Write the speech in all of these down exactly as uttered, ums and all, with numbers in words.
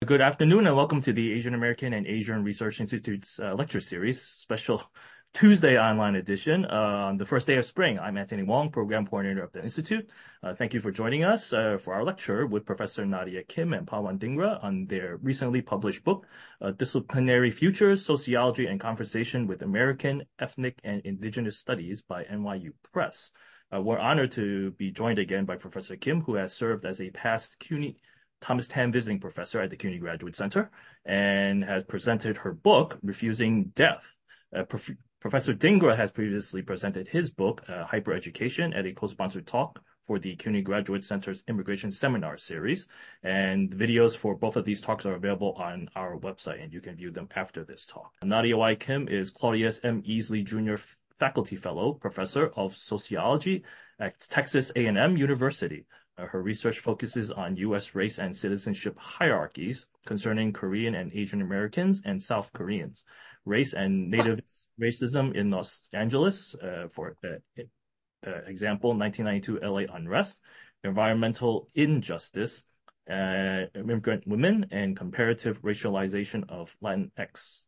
Good afternoon and welcome to the Asian American and Asian Research Institute's uh, lecture series, special Tuesday online edition uh, on the first day of spring. I'm Anthony Wong, Program Coordinator of the Institute. Uh, thank you for joining us uh, for our lecture with Professor Nadia Kim and Pawan Dhingra on their recently published book, uh, Disciplinary Futures, Sociology and Conversation with American, Ethnic, and Indigenous Studies by N Y U Press. Uh, we're honored to be joined again by Professor Kim, who has served as a past CUNY Thomas Tan Visiting Professor at the CUNY Graduate Center and has presented her book, Refusing Death. Uh, Prof Professor Dhingra has previously presented his book, uh, Hypereducation, at a co-sponsored talk for the CUNY Graduate Center's Immigration Seminar Series. And videos for both of these talks are available on our website, and you can view them after this talk. Nadia Y. Kim is Claudius M. Easley Junior Faculty Fellow, Professor of Sociology at Texas A and M University. Uh, her research focuses on U S race and citizenship hierarchies concerning Korean and Asian Americans and South Koreans, race and native racism in Los Angeles, uh, for uh, uh, example, nineteen ninety-two L A unrest, environmental injustice, uh, immigrant women, and comparative racialization of Latinx,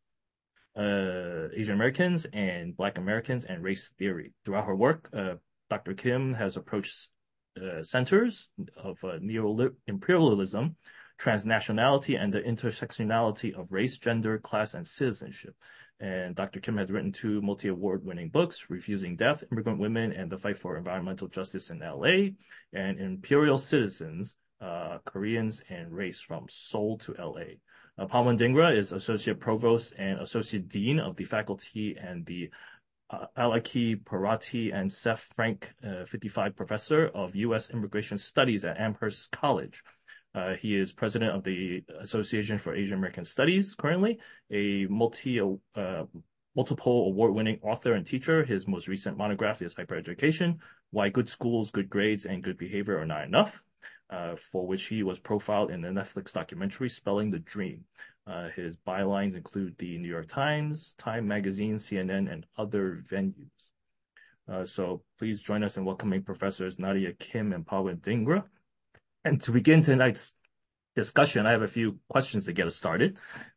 uh, Asian Americans and Black Americans, and race theory. Throughout her work, uh, Doctor Kim has approached Uh, centers of uh, neo-imperialism, transnationality, and the intersectionality of race, gender, class, and citizenship. And Doctor Kim has written two multi-award winning books, Refusing Death, Immigrant Women, and the Fight for Environmental Justice in L A, and Imperial Citizens, uh, Koreans and Race from Seoul to L A. Uh, Pawan Dhingra is Associate Provost and Associate Dean of the Faculty and the Uh, Alaki Parati and Seth Frank, uh, fifty-five Professor of U S Immigration Studies at Amherst College. Uh, he is president of the Association for Asian American Studies currently, a multi, uh, multiple award-winning author and teacher. His most recent monograph is Hypereducation, Why Good Schools, Good Grades, and Good Behavior Are Not Enough, uh, for which he was profiled in the Netflix documentary Spelling the Dream. Uh, his bylines include the New York Times, Time Magazine, C N N, and other venues. Uh, so please join us in welcoming Professors Nadia Kim and Pawan Dhingra. And to begin tonight's discussion, I have a few questions to get us started.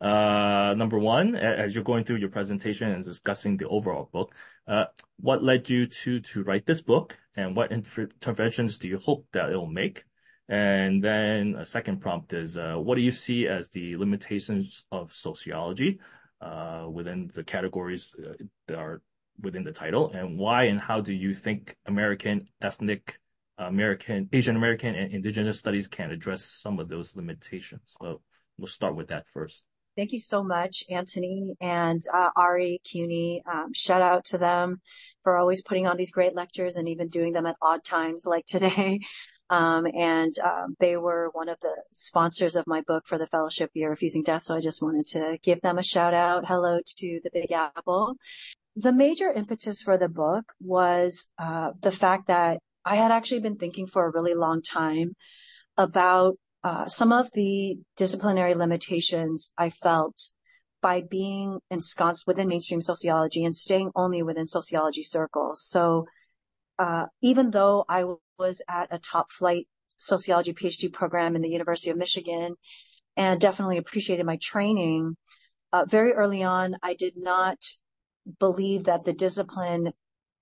Uh, number one, as you're going through your presentation and discussing the overall book, uh, what led you to, to write this book, and what interventions do you hope that it will make? And then a second prompt is, uh, what do you see as the limitations of sociology uh, within the categories uh, that are within the title? And why and how do you think American, ethnic, American, Asian American, and Indigenous studies can address some of those limitations? So we'll start with that first. Thank you so much, Anthony and uh, Ari, CUNY. Um, shout out to them for always putting on these great lectures and even doing them at odd times like today. Um, and um, they were one of the sponsors of my book for the fellowship year, Refusing Death. So I just wanted to give them a shout out. Hello to the Big Apple. The major impetus for the book was uh, the fact that I had actually been thinking for a really long time about uh, some of the disciplinary limitations I felt by being ensconced within mainstream sociology and staying only within sociology circles. So uh, even though I was at a top flight sociology PhD program in the University of Michigan and definitely appreciated my training, uh, very early on, I did not believe that the discipline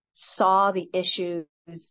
saw the issues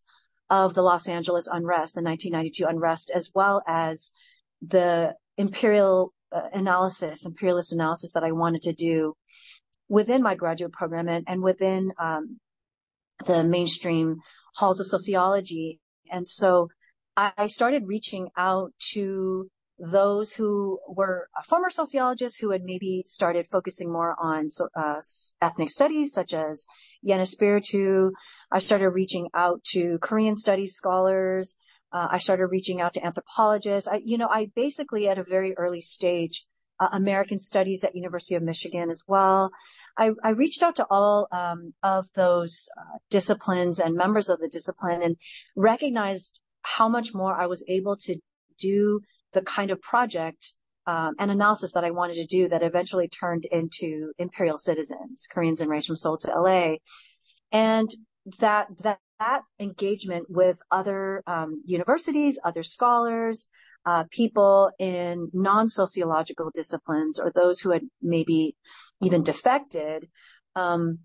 of the Los Angeles unrest, the nineteen ninety-two unrest, as well as the imperial uh, analysis, imperialist analysis that I wanted to do within my graduate program and, and within um, the mainstream halls of sociology. And so I started reaching out to those who were former sociologists who had maybe started focusing more on uh, ethnic studies, such as Yana Spiritu. I started reaching out to Korean studies scholars. Uh, I started reaching out to anthropologists. I, you know, I basically at a very early stage, uh, American studies at University of Michigan as well. I, I reached out to all um, of those uh, disciplines and members of the discipline and recognized how much more I was able to do the kind of project um, and analysis that I wanted to do that eventually turned into Imperial Citizens, Koreans and Race from Seoul to L A. And that that, that engagement with other um, universities, other scholars, uh, people in non-sociological disciplines or those who had maybe even defected, um,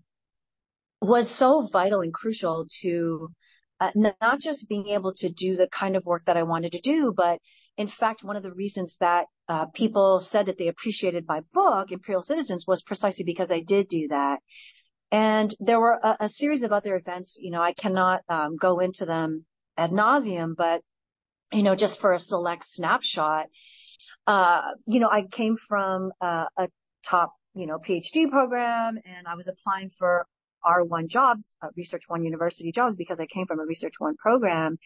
was so vital and crucial to uh, not just being able to do the kind of work that I wanted to do, but in fact, one of the reasons that uh, people said that they appreciated my book, Imperial Citizens, was precisely because I did do that. And there were a, a series of other events. You know, I cannot um, go into them ad nauseum, but, you know, just for a select snapshot, uh, you know, I came from uh, a top, you know, PhD program, and I was applying for R one jobs, uh, Research One University jobs, because I came from a Research One program.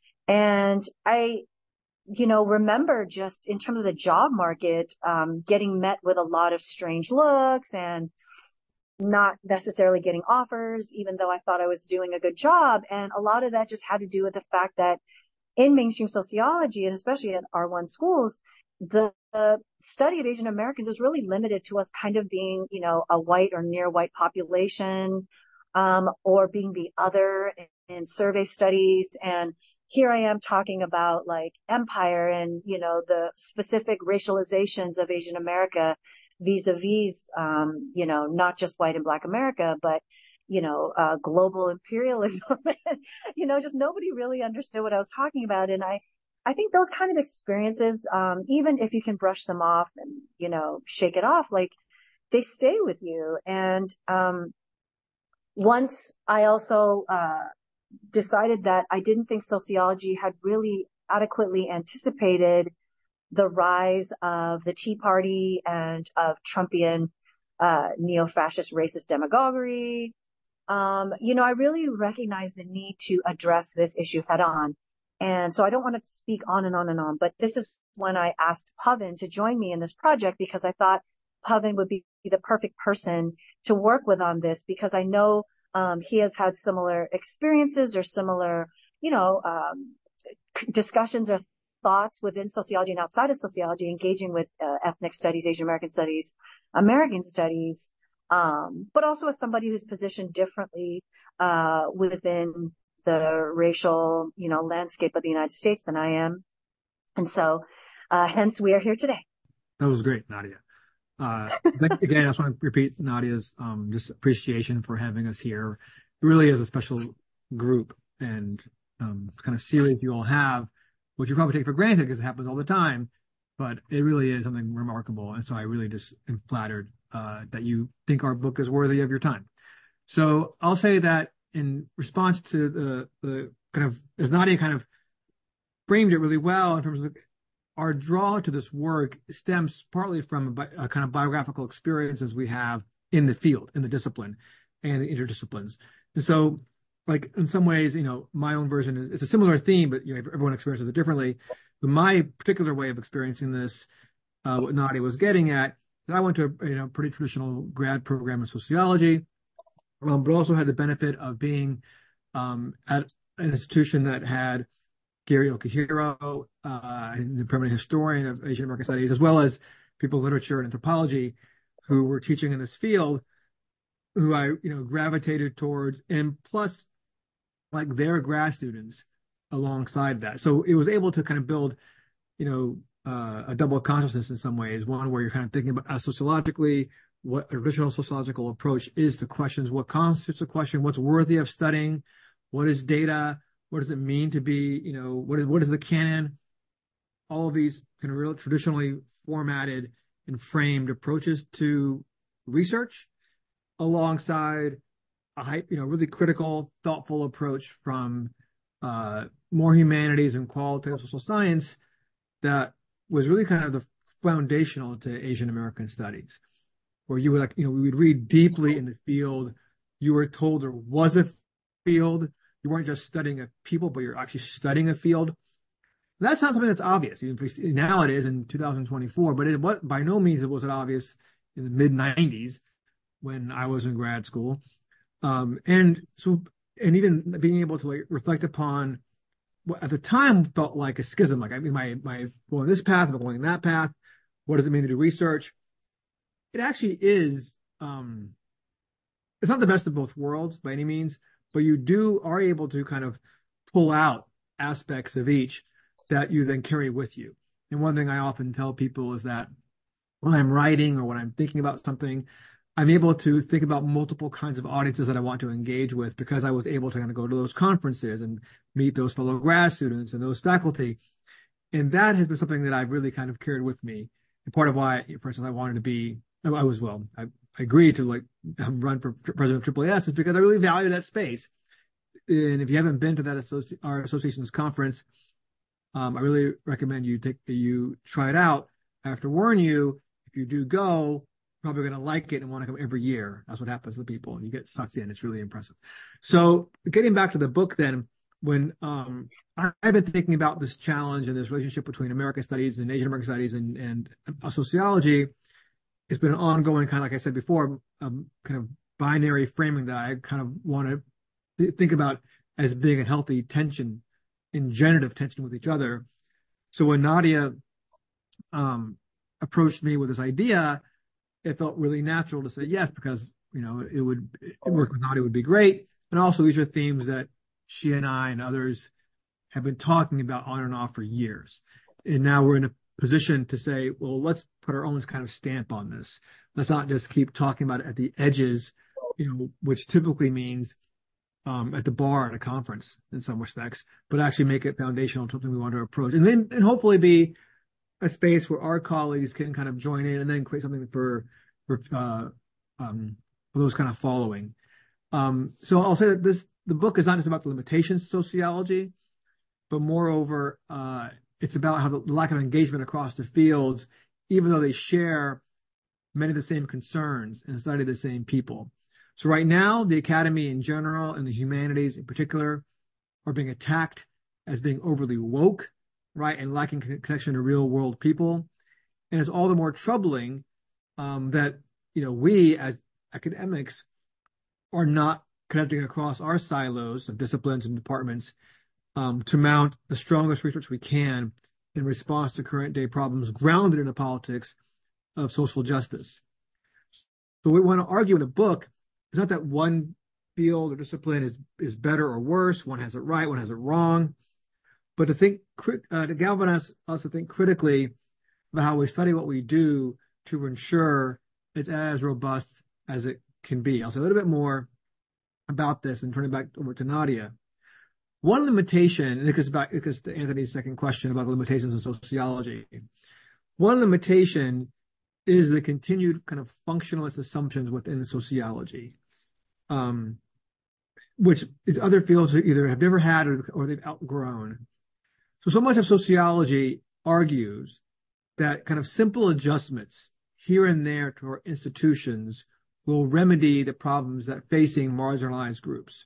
And I, you know, remember just in terms of the job market, um, getting met with a lot of strange looks and not necessarily getting offers, even though I thought I was doing a good job. And a lot of that just had to do with the fact that in mainstream sociology, and especially in R one schools, the, the study of Asian Americans is really limited to us kind of being, you know, a white or near white population, um, or being the other in, in survey studies. And here I am talking about like empire and, you know, the specific racializations of Asian America vis-a-vis, um, you know, not just white and black America, but, you know, uh, global imperialism. You know, just nobody really understood what I was talking about. And I, I think those kind of experiences, um, even if you can brush them off and, you know, shake it off, like they stay with you. And, um, once I also, uh, decided that I didn't think sociology had really adequately anticipated the rise of the Tea Party and of Trumpian, uh, neo-fascist racist demagoguery. Um, you know, I really recognize the need to address this issue head on. And so I don't want to speak on and on and on, but this is when I asked Pavan to join me in this project, because I thought Pavan would be the perfect person to work with on this, because I know um, he has had similar experiences or similar, you know, um, discussions or thoughts within sociology and outside of sociology, engaging with uh, ethnic studies, Asian American studies, American studies, um, but also as somebody who's positioned differently uh, within the racial, you know, landscape of the United States than I am. And so, uh, hence we are here today. That was great, Nadia. Uh, again, I just want to repeat Nadia's um, just appreciation for having us here. It really is a special group and um, kind of series you all have, which you probably take for granted because it happens all the time, but it really is something remarkable. And so I really just am flattered uh, that you think our book is worthy of your time. So I'll say that in response to the, the kind of, as Nadia kind of framed it really well in terms of our draw to this work stems partly from a, a kind of biographical experiences we have in the field, in the discipline and the interdisciplines. And so, like, in some ways, you know, my own version is, it's a similar theme, but, you know, everyone experiences it differently. But my particular way of experiencing this, uh, what Nadia was getting at, I went to a, you know, pretty traditional grad program in sociology, um, but also had the benefit of being um, at an institution that had Gary Okihiro, uh, the permanent historian of Asian American Studies, as well as people in literature and anthropology who were teaching in this field, who I, you know, gravitated towards, and plus, like, their grad students alongside that. So it was able to kind of build, you know, uh, a double consciousness in some ways. One where you're kind of thinking about uh, sociologically what a traditional sociological approach is to questions: what constitutes a question, what's worthy of studying, what is data, what does it mean to be, you know, what is what is the canon? All of these kind of real traditionally formatted and framed approaches to research, alongside a hype, you know, really critical, thoughtful approach from uh, more humanities and qualitative social science that was really kind of the foundational to Asian American studies, where you would, like, you know, we would read deeply in the field. You were told there was a field. You weren't just studying a people, but you're actually studying a field. And that's not something that's obvious. Even if we, now it is in two thousand twenty-four, but it what by no means it wasn't obvious in the mid nineties when I was in grad school. Um, and so, and even being able to, like, reflect upon what at the time felt like a schism. Like, I mean, my, my going this path, I'm going that path. What does it mean to do research? It actually is, um, it's not the best of both worlds by any means, but you do are able to kind of pull out aspects of each that you then carry with you. And one thing I often tell people is that when I'm writing or when I'm thinking about something, I'm able to think about multiple kinds of audiences that I want to engage with because I was able to kind of go to those conferences and meet those fellow grad students and those faculty. And that has been something that I've really kind of carried with me. And part of why, for instance, I wanted to be, I was, well, I, I agreed to like run for president of Triple A S is because I really value that space. And if you haven't been to that associ- our association's conference, um, I really recommend you take you try it out. I have to warn you, if you do go, you're probably going to like it and want to come every year. That's what happens to people. You get sucked in. It's really impressive. So getting back to the book then, when um, I, I've been thinking about this challenge and this relationship between American studies and Asian American studies and, and uh, sociology, it's been an ongoing kind of, like I said before, um, kind of binary framing that I kind of want to th- think about as being a healthy tension, in generative tension with each other. So when Nadia um, approached me with this idea, it felt really natural to say yes, because, you know, it would it work with Nadia would be great. And also these are themes that she and I and others have been talking about on and off for years. And now we're in a position to say, well, let's put our own kind of stamp on this. Let's not just keep talking about it at the edges, you know, which typically means um, at the bar at a conference in some respects, but actually make it foundational to something we want to approach. And then, and hopefully be a space where our colleagues can kind of join in and then create something for, for, uh, um, for those kind of following. Um, so I'll say that this, the book is not just about the limitations of sociology, but moreover, uh, it's about how the lack of engagement across the fields, even though they share many of the same concerns and study the same people. So right now, the academy in general and the humanities in particular are being attacked as being overly woke, right, and lacking connection to real world people. And it's all the more troubling um, that, you know, we as academics are not connecting across our silos of disciplines and departments um, to mount the strongest research we can in response to current day problems grounded in the politics of social justice. So we want to argue in the book, it's not that one field or discipline is, is better or worse, one has it right, one has it wrong, but to think, uh, to galvanize us to think critically about how we study what we do to ensure it's as robust as it can be. I'll say a little bit more about this and turn it back over to Nadia. One limitation, and it goes back, it goes to Anthony's second question about the limitations of sociology. One limitation is the continued kind of functionalist assumptions within sociology, um, which is other fields that either have never had or, or they've outgrown. So, so much of sociology argues that kind of simple adjustments here and there to our institutions will remedy the problems that facing marginalized groups.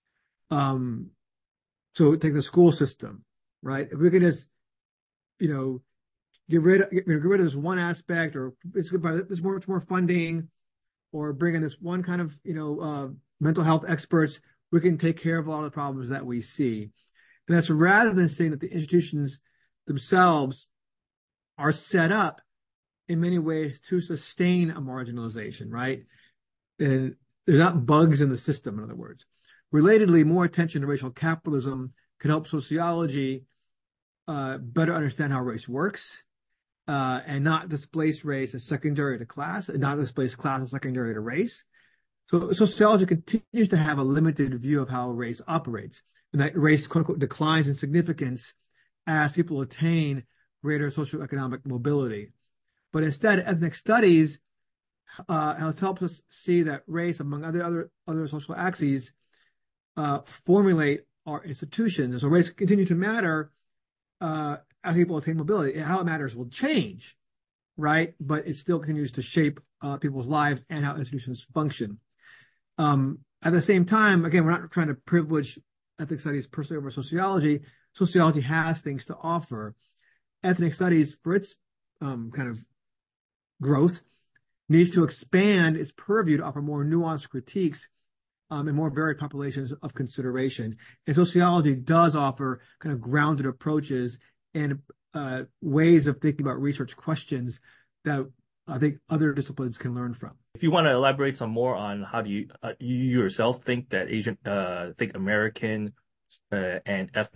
Um, so take the school system, right? If we could just, you know, get rid of, get, get rid of this one aspect, or it's good, but there's more, much more funding, or bring in this one kind of, you know, uh, mental health experts, we can take care of a lot of the problems that we see. And that's rather than saying that the institutions themselves are set up in many ways to sustain a marginalization, right? And there's not bugs in the system, in other words. Relatedly, more attention to racial capitalism could help sociology uh, better understand how race works, uh, and not displace race as secondary to class, and not displace class as secondary to race. So sociology continues to have a limited view of how race operates, and that race, quote unquote, declines in significance as people attain greater socioeconomic mobility. But instead, ethnic studies uh, has helped us see that race, among other other, other social axes, uh, formulate our institutions. And so race continue to matter uh, as people attain mobility. How it matters will change, right? But it still continues to shape uh, people's lives and how institutions function. Um, at the same time, again, we're not trying to privilege ethnic studies per se over sociology. Sociology has things to offer. Ethnic studies, for its um, kind of growth, needs to expand its purview to offer more nuanced critiques um, and more varied populations of consideration. And sociology does offer kind of grounded approaches and uh, ways of thinking about research questions that I think other disciplines can learn from. If you want to elaborate some more on how do you uh, you yourself think that Asian, uh, think American uh, and ethnic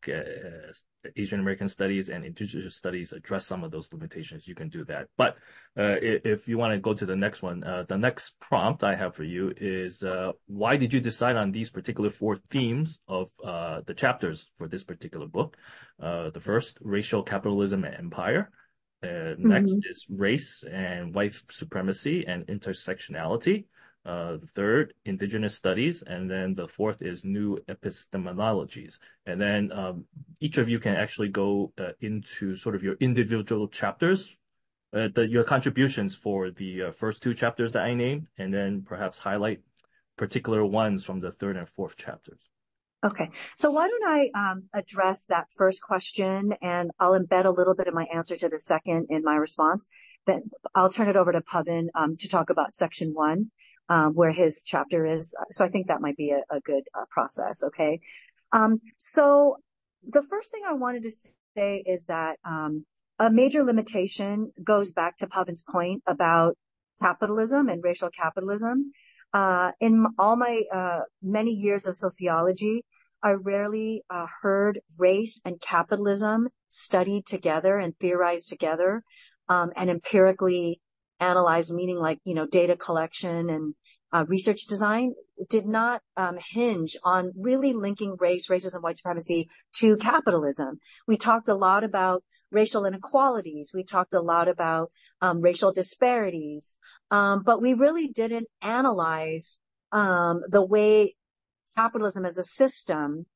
uh, Asian American studies and indigenous studies address some of those limitations, you can do that. But uh, if you want to go to the next one, uh, the next prompt I have for you is uh, why did you decide on these particular four themes of uh, the chapters for this particular book? Uh, the first, racial capitalism and empire. Uh, next Mm-hmm. is race and white supremacy and intersectionality. Uh, the third, indigenous studies. And then the fourth is new epistemologies. And then um, each of you can actually go uh, into sort of your individual chapters, uh, the, your contributions for the uh, first two chapters that I named, and then perhaps highlight particular ones from the third and fourth chapters. Okay. So why don't I um, address that first question, and I'll embed a little bit of my answer to the second in my response. Then I'll turn it over to Pavan um, to talk about section one, um, where his chapter is. So I think that might be a, a good uh, process. Okay. Um, so the first thing I wanted to say is that um, a major limitation goes back to Pavan's point about capitalism and racial capitalism. Uh, in all my uh, many years of sociology, I rarely uh, heard race and capitalism studied together and theorized together, um, and empirically analyzed, meaning like, you know, data collection and uh, research design did not um, hinge on really linking race, racism, white supremacy to capitalism. We talked a lot about racial inequalities. We talked a lot about um, racial disparities, um, but we really didn't analyze um, the way capitalism as a system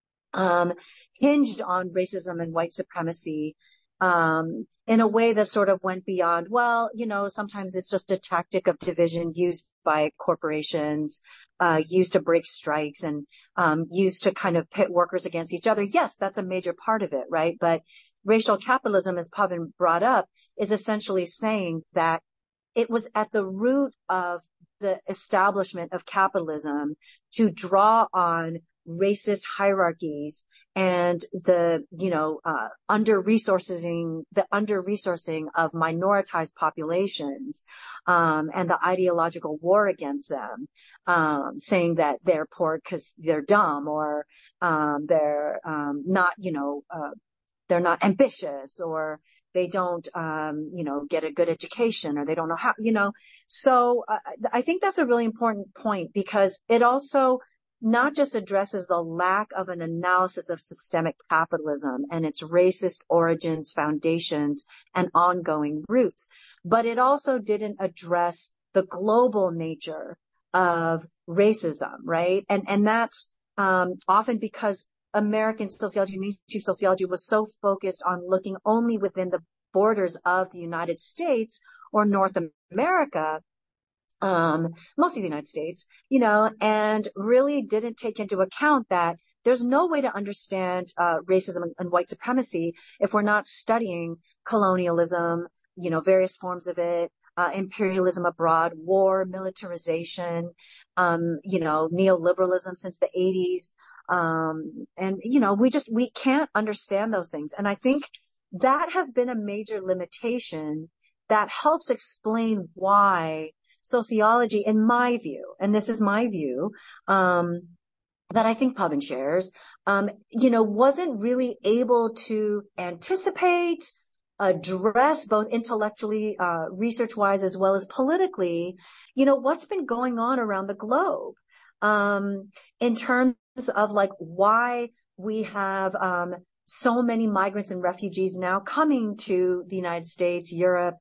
um, hinged on racism and white supremacy um, in a way that sort of went beyond, well, you know, sometimes it's just a tactic of division used by corporations, uh, used to break strikes and um, used to kind of pit workers against each other. Yes, that's a major part of it, right? But racial capitalism, as Pavan brought up, is essentially saying that it was at the root of the establishment of capitalism to draw on racist hierarchies and the, you know, uh, under-resourcing, the under-resourcing of minoritized populations, um, and the ideological war against them, um, saying that they're poor because they're dumb or, um, they're, um, not, you know, uh, they're not ambitious or they don't, um, you know, get a good education or they don't know how, you know. So uh, I think that's a really important point because it also not just addresses the lack of an analysis of systemic capitalism and its racist origins, foundations, and ongoing roots, but it also didn't address the global nature of racism, right? And, and that's um, often because American sociology, mainstream sociology was so focused on looking only within the borders of the United States or North America, um, mostly the United States, you know, and really didn't take into account that there's no way to understand uh, racism and, and white supremacy if we're not studying colonialism, you know, various forms of it, uh, imperialism abroad, war, militarization, um, you know, neoliberalism since the eighties. Um, and, you know, we just, we can't understand those things. And I think that has been a major limitation that helps explain why sociology, in my view, and this is my view, um, that I think Pavan shares, um, you know, wasn't really able to anticipate, address both intellectually, uh, research-wise, as well as politically, you know, what's been going on around the globe, um, in terms of like why we have, um, so many migrants and refugees now coming to the United States, Europe,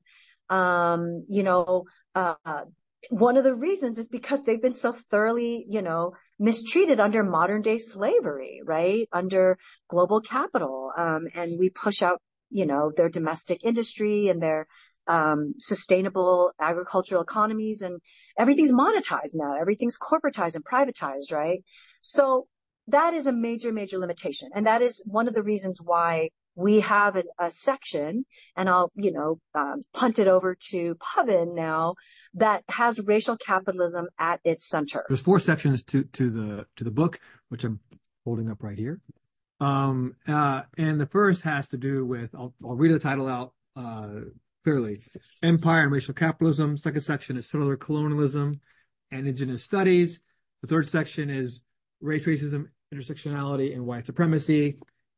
um, you know, uh, one of the reasons is because they've been so thoroughly, you know, mistreated under modern day slavery, right? Under global capital. Um, and we push out, you know, their domestic industry and their, um, sustainable agricultural economies, and everything's monetized now. Everything's corporatized and privatized, right? So that is a major, major limitation. And that is one of the reasons why we have a, a section, and I'll, you know, um, punt it over to Pavan now, that has racial capitalism at its center. There's four sections to, to the, to the book, which I'm holding up right here. Um, uh, and the first has to do with, I'll, I'll read the title out, uh, clearly. Empire and Racial Capitalism. Second section is Settler Colonialism and Indigenous Studies. The third section is Race, Racism, Intersectionality, and White Supremacy.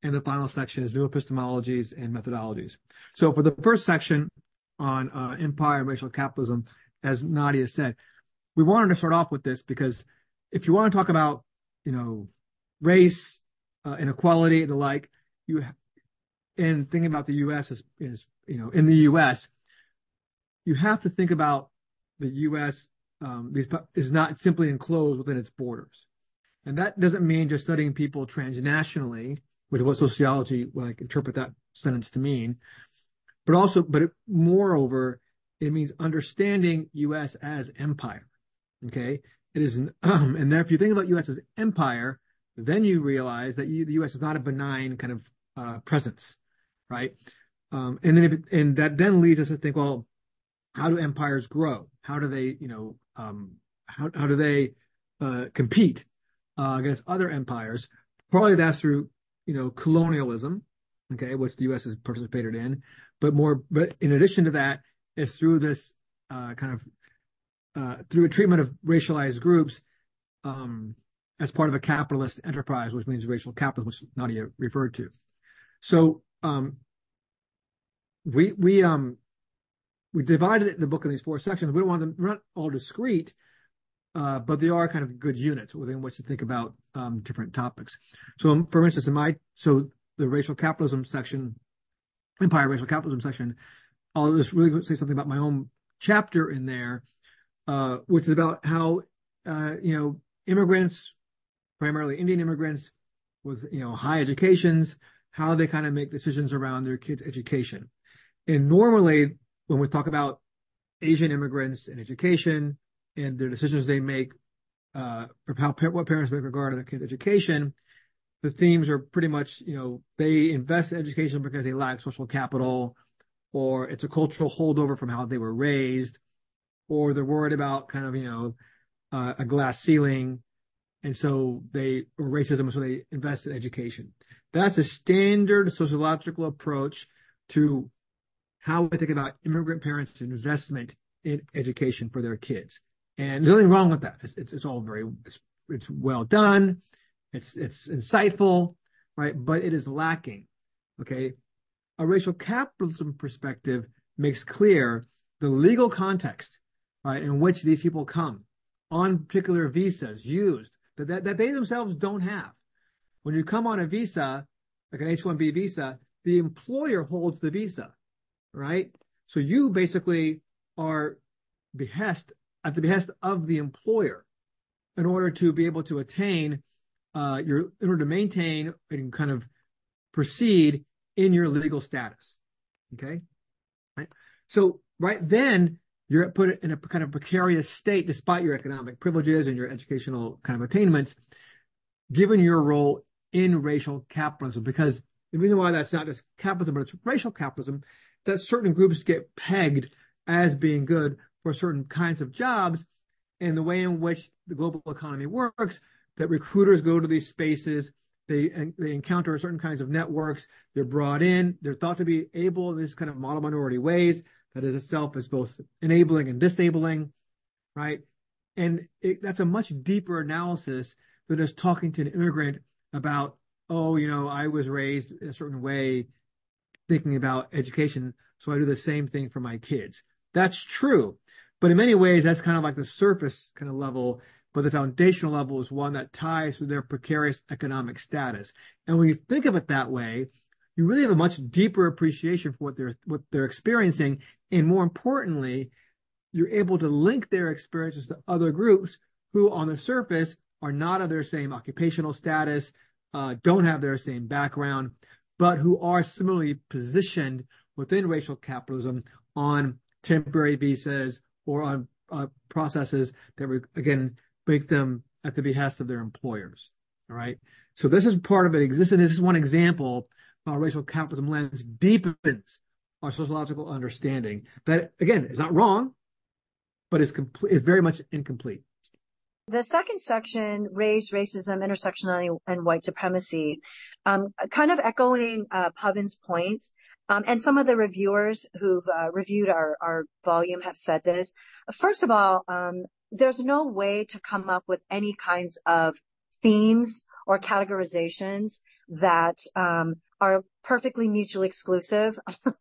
And the final section is new epistemologies and methodologies. So for the first section on uh, empire and racial capitalism, as Nadia said, we wanted to start off with this because if you want to talk about, you know, race, uh, inequality, and the like, you and thinking about the U S is, is, you know, in the U S, you have to think about the U S um, these, is not simply enclosed within its borders. And that doesn't mean just studying people transnationally, which is what sociology would like interpret that sentence to mean, but also, but it, moreover, it means understanding U S as empire. Okay, it is, an, um, and then if you think about U S as empire, then you realize that you, the U S is not a benign kind of uh, presence, right? Um, and then, if it, and that then leads us to think, well, how do empires grow? How do they, you know, um, how how do they uh, compete uh, against other empires? Probably that's through, you know, colonialism, okay, which the U S has participated in, but more, but in addition to that, it's through this uh, kind of uh, through a treatment of racialized groups um, as part of a capitalist enterprise, which means racial capitalism, which Nadia referred to. So um, we we um we divided the book in these four sections. We don't want them, we're not all discrete, uh, but they are kind of good units within which to think about um, different topics. So, um, for instance, in my so the racial capitalism section, empire racial capitalism section, I'll just really say something about my own chapter in there, uh, which is about how uh, you know immigrants, primarily Indian immigrants with you know high educations, how they kind of make decisions around their kids' education. And normally, when we talk about Asian immigrants and education and their decisions they make, uh, or how what parents make regard to their kids' education, the themes are pretty much, you know, they invest in education because they lack social capital, or it's a cultural holdover from how they were raised, or they're worried about kind of, you know, uh, a glass ceiling, and so they, or racism, so they invest in education. That's a standard sociological approach to how we think about immigrant parents' investment in education for their kids. And there's nothing wrong with that. It's, it's, it's all very, it's, it's well done. It's, it's insightful, right? But it is lacking. Okay. A racial capitalism perspective makes clear the legal context, right, in which these people come on particular visas used that, that, that they themselves don't have. When you come on a visa, like an H one B visa, the employer holds the visa. Right? So you basically are behest at the behest of the employer in order to be able to attain uh, your, in order to maintain and kind of proceed in your legal status. Okay. Right. So right then you're put in a kind of precarious state despite your economic privileges and your educational kind of attainments, given your role in racial capitalism. Because the reason why that's not just capitalism, but it's racial capitalism, that certain groups get pegged as being good for certain kinds of jobs, and the way in which the global economy works, that recruiters go to these spaces, they they encounter certain kinds of networks, they're brought in, they're thought to be able in these kind of model minority ways, that is itself is both enabling and disabling, right? And it, that's a much deeper analysis than just talking to an immigrant about, oh, you know, I was raised in a certain way, thinking about education, so I do the same thing for my kids. That's true. But in many ways, that's kind of like the surface kind of level, but the foundational level is one that ties to their precarious economic status. And when you think of it that way, you really have a much deeper appreciation for what they're, what they're experiencing. And more importantly, you're able to link their experiences to other groups who on the surface are not of their same occupational status, uh, don't have their same background, but who are similarly positioned within racial capitalism on temporary visas or on uh, processes that, re- again, make them at the behest of their employers. All right. So this is part of it existing. This is one example of how racial capitalism lens deepens our sociological understanding. That, again, is not wrong, but is complete, is very much incomplete. The second section, race, racism, intersectionality, and white supremacy, um, kind of echoing uh, Pavan's points. Um, and some of the reviewers who've uh, reviewed our, our volume have said this. First of all, um, there's no way to come up with any kinds of themes or categorizations that um, are perfectly mutually exclusive.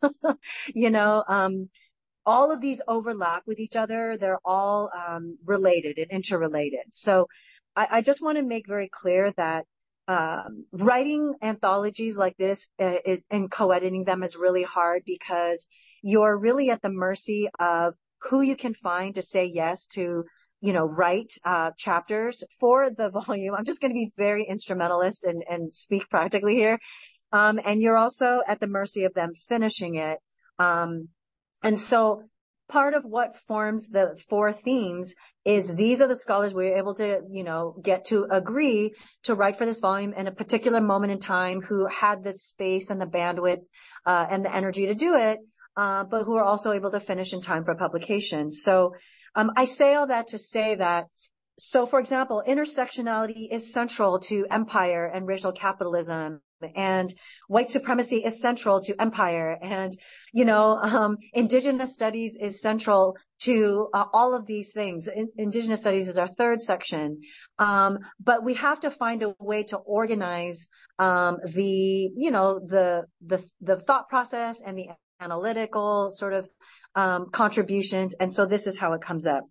you know, um, all of these overlap with each other. They're all um, related and interrelated. So I, I just want to make very clear that um, writing anthologies like this uh, is, and co-editing them is really hard because you're really at the mercy of who you can find to say yes to, you know, write uh, chapters for the volume. I'm just going to be very instrumentalist and, and speak practically here. Um, and you're also at the mercy of them finishing it. Um, and so part of what forms the four themes is these are the scholars we were able to, you know, get to agree to write for this volume in a particular moment in time, who had the space and the bandwidth uh, and the energy to do it, uh, but who are also able to finish in time for publication. So um, I say all that to say that, so for example, intersectionality is central to empire and racial capitalism, and white supremacy is central to empire, and, you know, um, indigenous studies is central to uh, all of these things. In- indigenous studies is our third section. Um, but we have to find a way to organize um, the, you know, the, the, the thought process and the analytical sort of um, contributions. And so this is how it comes up.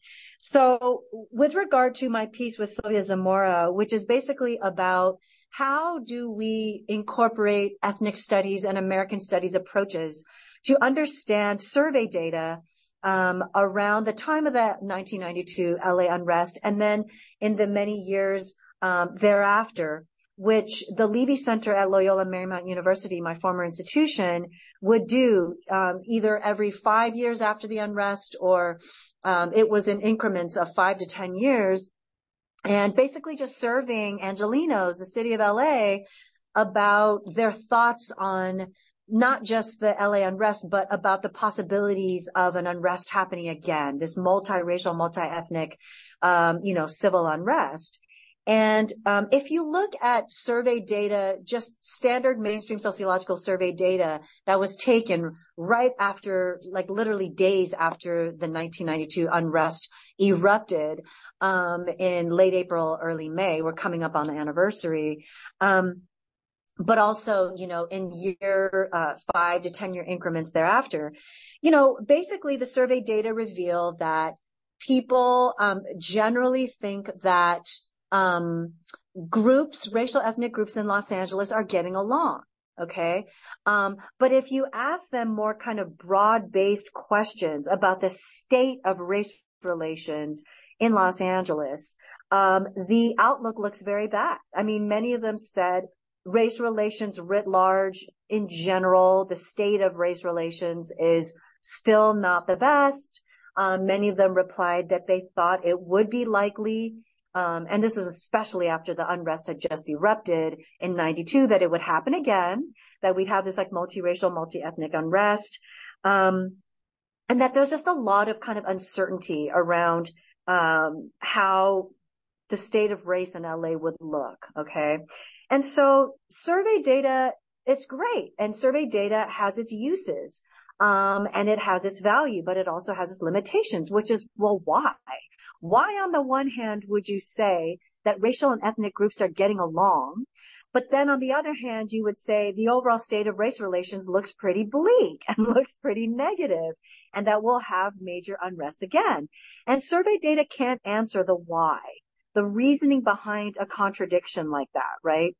So with regard to my piece with Sylvia Zamora, which is basically about how do we incorporate ethnic studies and American studies approaches to understand survey data um, around the time of the nineteen ninety-two L A unrest, and then in the many years um, thereafter, which the Levy Center at Loyola Marymount University, my former institution, would do um, either every five years after the unrest, or um, it was in increments of five to ten years. And basically just surveying Angelenos, the city of L A, about their thoughts on not just the L A unrest, but about the possibilities of an unrest happening again, this multiracial, multi-ethnic, um, you know, civil unrest. And um, if you look at survey data, just standard mainstream sociological survey data that was taken right after, like literally days after the nineteen ninety-two unrest erupted, um, in late April, early May, we're coming up on the anniversary. Um, but also, you know, in year uh, five to ten year increments thereafter, you know, basically the survey data reveal that people um, generally think that um, groups, racial ethnic groups in Los Angeles are getting along. Okay. Um, but if you ask them more kind of broad based questions about the state of race relations in Los Angeles, um, the outlook looks very bad. I mean, many of them said race relations writ large in general, the state of race relations is still not the best. Um, many of them replied that they thought it would be likely, um, and this is especially after the unrest had just erupted in ninety-two, that it would happen again, that we'd have this like multiracial, multi-ethnic unrest, um, and that there's just a lot of kind of uncertainty around um, how the state of race in L A would look. Okay. And so survey data, it's great. And survey data has its uses, um, and it has its value, but it also has its limitations, which is, well, why? Why on the one hand would you say that racial and ethnic groups are getting along, but then on the other hand, you would say the overall state of race relations looks pretty bleak and looks pretty negative, and that we'll have major unrest again? And survey data can't answer the why, the reasoning behind a contradiction like that, right?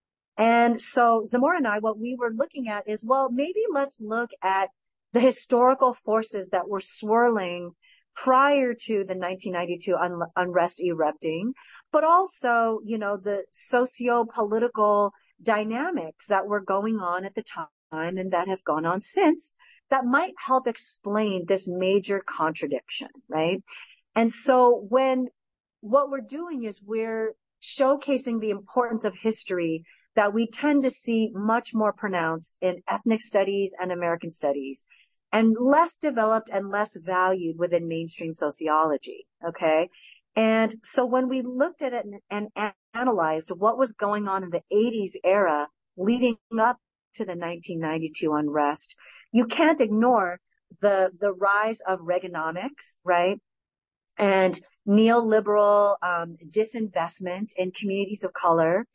And so Zamora and I, what we were looking at is, well, maybe let's look at the historical forces that were swirling prior to the nineteen ninety-two un- unrest erupting, but also, you know, the socio-political dynamics that were going on at the time and that have gone on since, that might help explain this major contradiction, right? And so when what we're doing is we're showcasing the importance of history that we tend to see much more pronounced in ethnic studies and American studies, and less developed and less valued within mainstream sociology. Okay. And so when we looked at it and, and analyzed what was going on in the eighties era leading up to the nineteen ninety-two unrest, you can't ignore the, the rise of Reaganomics, right? And neoliberal um, disinvestment in communities of color,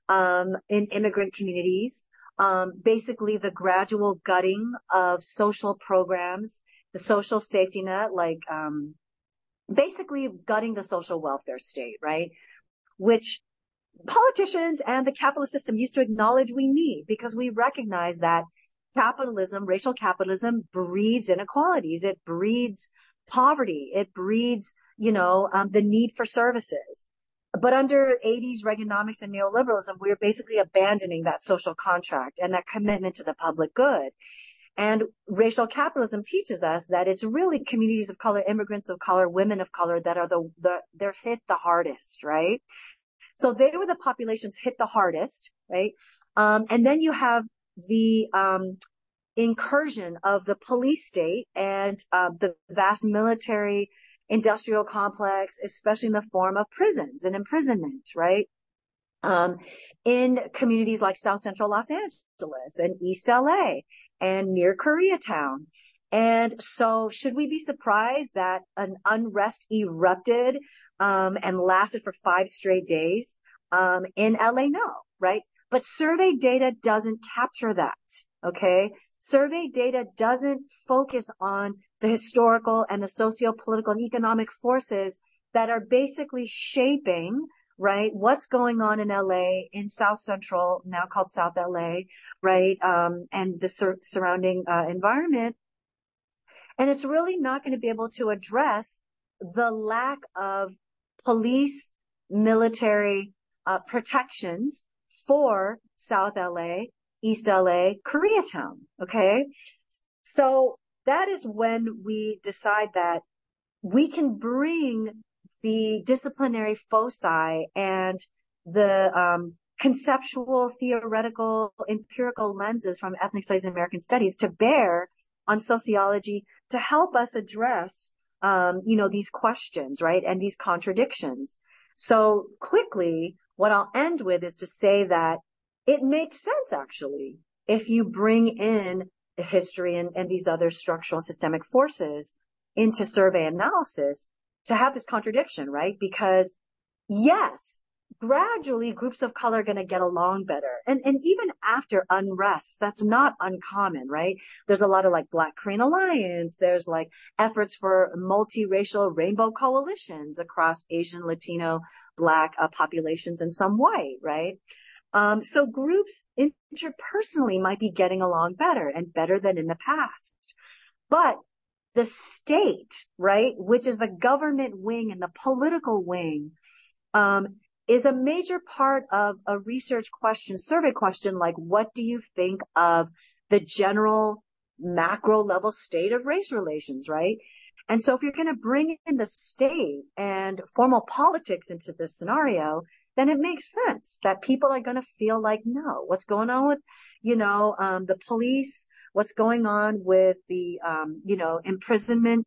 um, in immigrant communities. Um, basically the gradual gutting of social programs, the social safety net, like, um, basically gutting the social welfare state, right? Which politicians and the capitalist system used to acknowledge we need, because we recognize that capitalism, racial capitalism, breeds inequalities. It breeds poverty. It breeds, you know, um, the need for services. But under eighties Reaganomics and neoliberalism, we are basically abandoning that social contract and that commitment to the public good. And racial capitalism teaches us that it's really communities of color, immigrants of color, women of color that are the, the they're hit the hardest, right? So they were the populations hit the hardest, right? Um, and then you have the um, incursion of the police state and uh, the vast military industrial complex, especially in the form of prisons and imprisonment, right? Um, in communities like South Central Los Angeles and East L A and near Koreatown. And so should we be surprised that an unrest erupted um, and lasted for five straight days um, in L A? No, right? But survey data doesn't capture that, okay? Survey data doesn't focus on the historical and the socio-political and economic forces that are basically shaping, right, what's going on in L A, in South Central, now called South L A, right, um, and the sur- surrounding uh, environment. And it's really not going to be able to address the lack of police, military uh, protections for South L A, East L A, Koreatown. Okay. So that is when we decide that we can bring the disciplinary foci and the um, conceptual, theoretical, empirical lenses from ethnic studies and American studies to bear on sociology to help us address, um, you know, these questions, right? And these contradictions. So quickly, what I'll end with is to say that it makes sense, actually, if you bring in the history and, and these other structural systemic forces into survey analysis to have this contradiction, right? Because yes, gradually groups of color are going to get along better. And, and even after unrest, that's not uncommon, right? There's a lot of like Black Korean Alliance. There's like efforts for multiracial rainbow coalitions across Asian, Latino, Black uh, populations and some white, right? Um, so groups interpersonally might be getting along better and better than in the past. But the state, right, which is the government wing and the political wing, um, is a major part of a research question, survey question, like what do you think of the general macro level state of race relations, right? And so if you're going to bring in the state and formal politics into this scenario, then it makes sense that people are going to feel like, no, what's going on with, you know, um, the police, what's going on with the, um, you know, imprisonment,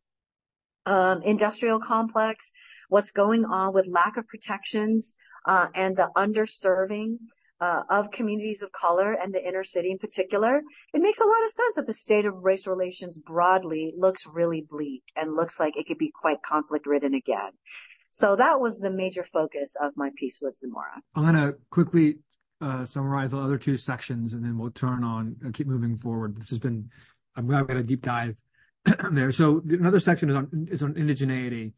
um, industrial complex, what's going on with lack of protections, uh, and the underserving, uh, of communities of color and the inner city in particular. It makes a lot of sense that the state of race relations broadly looks really bleak and looks like it could be quite conflict ridden again. So that was the major focus of my piece with Zamora. I'm going to quickly uh, summarize the other two sections, and then we'll turn on, uh, keep moving forward. This has been, I'm glad we had a deep dive there. So another section is on is on indigeneity,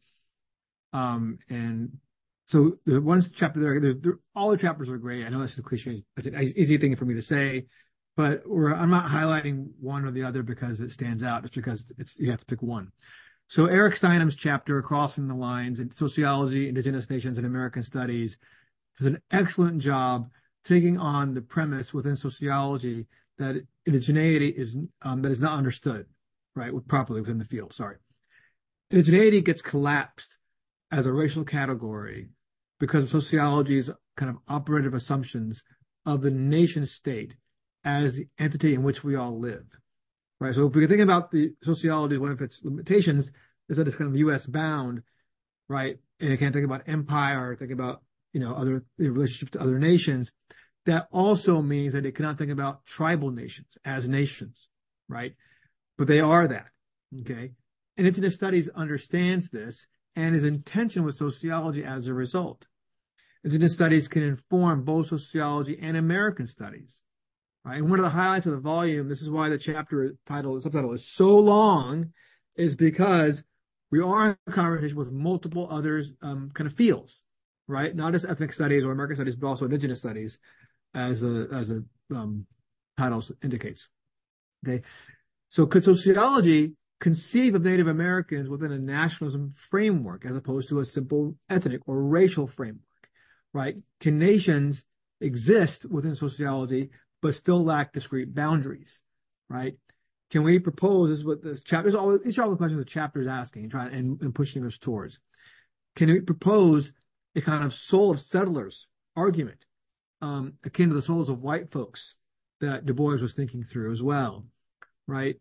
um, and so the one chapter there, there, there, all the chapters are great. I know that's a cliche, it's an easy thing for me to say, but we're, I'm not highlighting one or the other because it stands out, just because it's you have to pick one. So Eric Steinham's chapter, Crossing the Lines in Sociology, Indigenous Nations, and American Studies, does an excellent job taking on the premise within sociology that indigeneity is um, that is not understood, right, properly within the field. Sorry. Indigeneity gets collapsed as a racial category because of sociology's kind of operative assumptions of the nation state as the entity in which we all live. Right. So if we think about the sociology, one of its limitations is that it's kind of U S bound, right? And you can't think about empire or think about, you know, other relationships to other nations. That also means that it cannot think about tribal nations as nations, right? But they are that. Okay. And Indigenous Studies understands this and is in tension with sociology as a result. Indigenous studies can inform both sociology and American studies. Right? And one of the highlights of the volume, this is why the chapter title, subtitle is so long, is because we are in conversation with multiple other um, kind of fields, right? Not just ethnic studies or American studies, but also Indigenous studies, as the as the um, title indicates. Okay, so could sociology conceive of Native Americans within a nationalism framework as opposed to a simple ethnic or racial framework, right? Can nations exist within sociology but still lack discrete boundaries, right? Can we propose, this is what this chapter is all, these are all the questions the chapter is asking and trying and, and pushing us towards. Can we propose a kind of soul of settlers argument, um, akin to the souls of white folks that Du Bois was thinking through as well, right?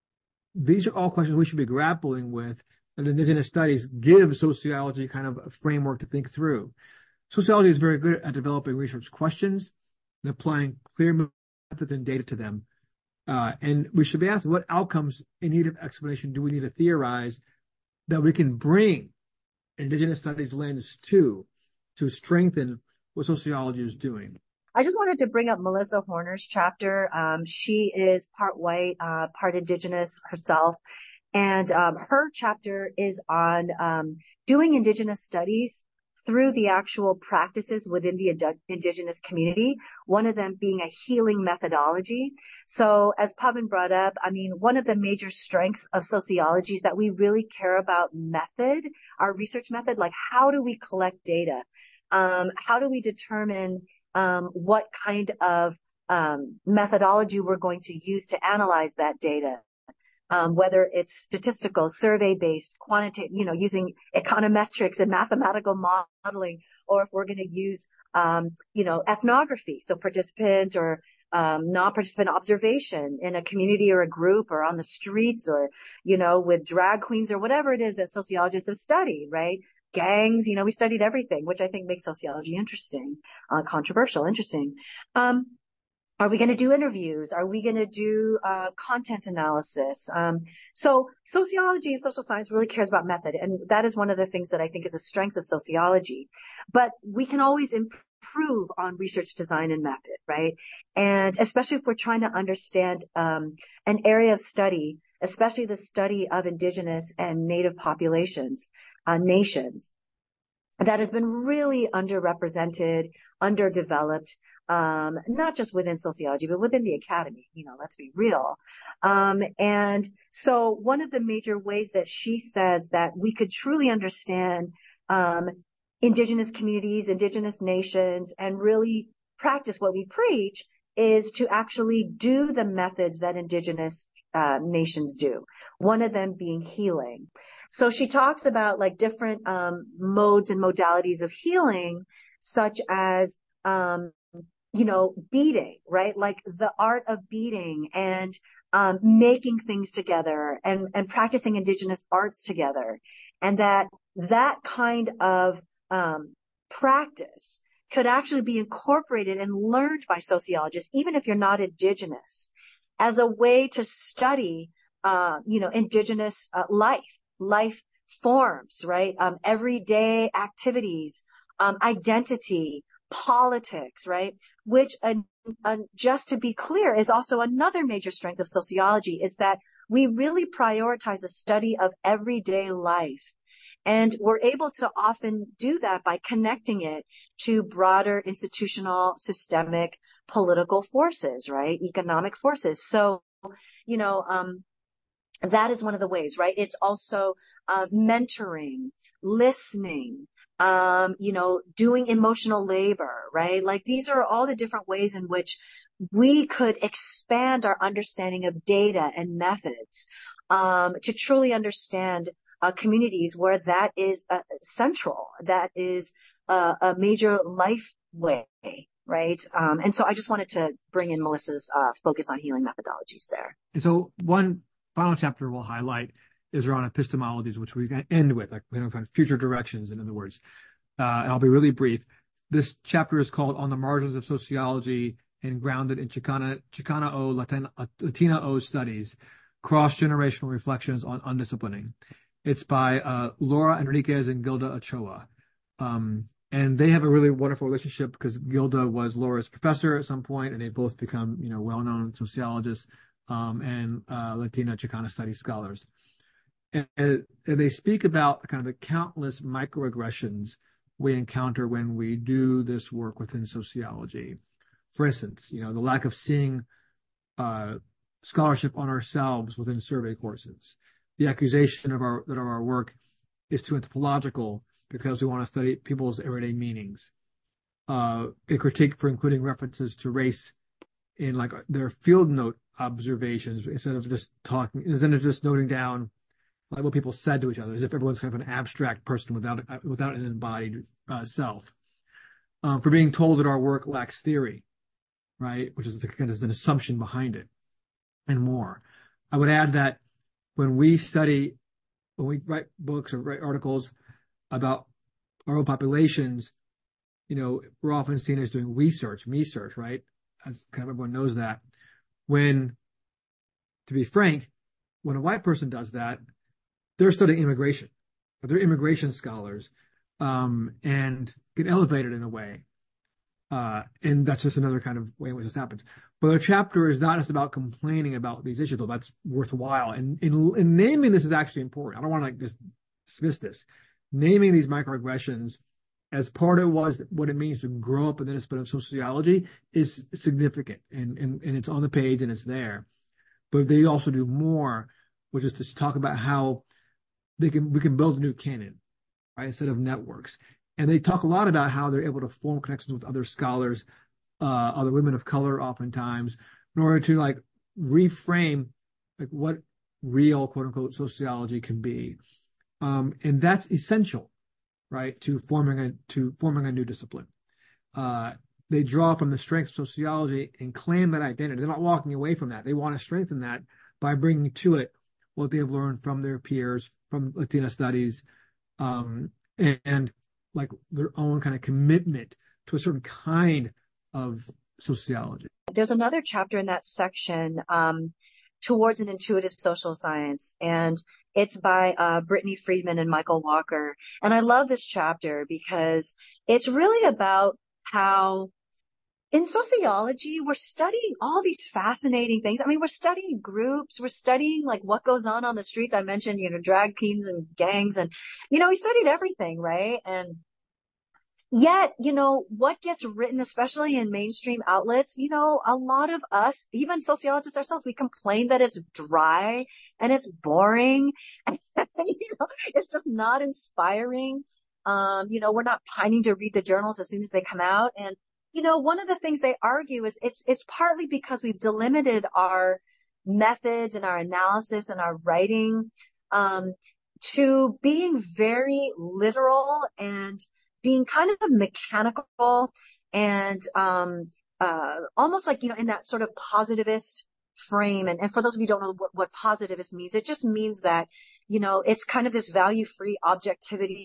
These are all questions we should be grappling with, and Indigenous studies give sociology kind of a framework to think through. Sociology is very good at developing research questions and applying clear methods and data to them. Uh, and we should be asking, what outcomes in need of explanation do we need to theorize that we can bring Indigenous studies lens to, to strengthen what sociology is doing? I just wanted to bring up Melissa Horner's chapter. Um, she is part white, uh, part Indigenous herself. And um, her chapter is on um, doing Indigenous studies through the actual practices within the ind- Indigenous community, one of them being a healing methodology. So as Pavan brought up, I mean, one of the major strengths of sociology is that we really care about method, our research method, like how do we collect data? Um, how do we determine um, what kind of um, methodology we're going to use to analyze that data? Um, whether it's statistical, survey-based, quantitative, you know, using econometrics and mathematical modeling, or if we're going to use, um, you know, ethnography, so participant or um, non-participant observation in a community or a group or on the streets or, you know, with drag queens or whatever it is that sociologists have studied, right? Gangs, you know, we studied everything, which I think makes sociology interesting, uh, controversial, interesting. Um, Are we going to do interviews? Are we going to do uh, content analysis? Um, so sociology and social science really cares about method. And that is one of the things that I think is a strength of sociology. But we can always improve on research design and method, right? And especially if we're trying to understand um, an area of study, especially the study of Indigenous and Native populations, uh, nations, that has been really underrepresented, underdeveloped, um, not just within sociology, but within the academy, you know, let's be real. Um, and so one of the major ways that she says that we could truly understand um, Indigenous communities, Indigenous nations, and really practice what we preach is to actually do the methods that Indigenous uh, nations do, one of them being healing. So she talks about like different um, modes and modalities of healing, such as, um, you know, beading, right? Like the art of beading and um, making things together and, and practicing Indigenous arts together. And that that kind of um, practice could actually be incorporated and learned by sociologists, even if you're not Indigenous, as a way to study, uh, you know, Indigenous uh, life. life forms, right? Um, everyday activities, um, identity, politics, right? Which, uh, uh, just to be clear, is also another major strength of sociology, is that we really prioritize the study of everyday life. And we're able to often do that by connecting it to broader institutional, systemic, political forces, right? Economic forces. So, you know, um, that is one of the ways, right? It's also uh, mentoring, listening, um, you know, doing emotional labor, right? Like these are all the different ways in which we could expand our understanding of data and methods um, to truly understand uh, communities where that is uh, central, that is uh, a major life way, right? Um, and so I just wanted to bring in Melissa's uh, focus on healing methodologies there. And so one final chapter we'll highlight is around epistemologies, which we're going to end with, like we don't find future directions, in other words. Uh, and I'll be really brief. This chapter is called On the Margins of Sociology and grounded in Chicana, Chicana-O, Latina, Latina-O studies, cross-generational reflections on undisciplining. It's by uh, Laura Enriquez and Gilda Ochoa. Um, And they have a really wonderful relationship because Gilda was Laura's professor at some point, and they both become, you know, well-known sociologists um, and uh, Latina Chicana studies scholars. And, and they speak about kind of the countless microaggressions we encounter when we do this work within sociology. For instance, you know, the lack of seeing uh, scholarship on ourselves within survey courses, the accusation of our that of our work is too anthropological because we want to study people's everyday meanings, uh, a critique for including references to race in like their field note observations instead of just talking, instead of just noting down like what people said to each other, as if everyone's kind of an abstract person without without an embodied uh, self. Um, for being told that our work lacks theory, right, which is the kind of an assumption behind it, and more. I would add that when we study, when we write books or write articles about our own populations, you know, we're often seen as doing research, research, right? As kind of everyone knows that. When, to be frank, when a white person does that, they're studying immigration. They're immigration scholars um, and get elevated in a way. Uh, and that's just another kind of way in which this happens. But our chapter is not just about complaining about these issues, though that's worthwhile. And in, in naming this is actually important. I don't want to like just dismiss this. Naming these microaggressions as part of what, what it means to grow up in the discipline of sociology is significant. And, and, and it's on the page and it's there. But they also do more, which is to talk about how they can we can build a new canon, right, instead of networks. And they talk a lot about how they're able to form connections with other scholars, uh, other women of color, oftentimes, in order to like reframe like what real quote unquote sociology can be. Um, and that's essential, right, to forming a to forming a new discipline. Uh, they draw from the strengths of sociology and claim that identity. They're not walking away from that. They want to strengthen that by bringing to it what they have learned from their peers, from Latina studies, um, and, and like their own kind of commitment to a certain kind of sociology. There's another chapter in that section, um, towards an intuitive social science, and it's by uh, Brittany Friedman and Michael Walker. And I love this chapter because it's really about how in sociology, we're studying all these fascinating things. I mean, we're studying groups. We're studying like what goes on on the streets. I mentioned, you know, drag queens and gangs and, you know, we studied everything, right? And yet, you know, what gets written, especially in mainstream outlets, you know, a lot of us, even sociologists ourselves, we complain that it's dry and it's boring. And, you know, it's just not inspiring. Um, you know, we're not pining to read the journals as soon as they come out. And you know, one of the things they argue is it's it's partly because we've delimited our methods and our analysis and our writing um, to being very literal and being kind of mechanical and um, uh, almost like, you know, in that sort of positivist frame. And, and for those of you who don't know what, what positivist means, it just means that, you know, it's kind of this value-free objectivity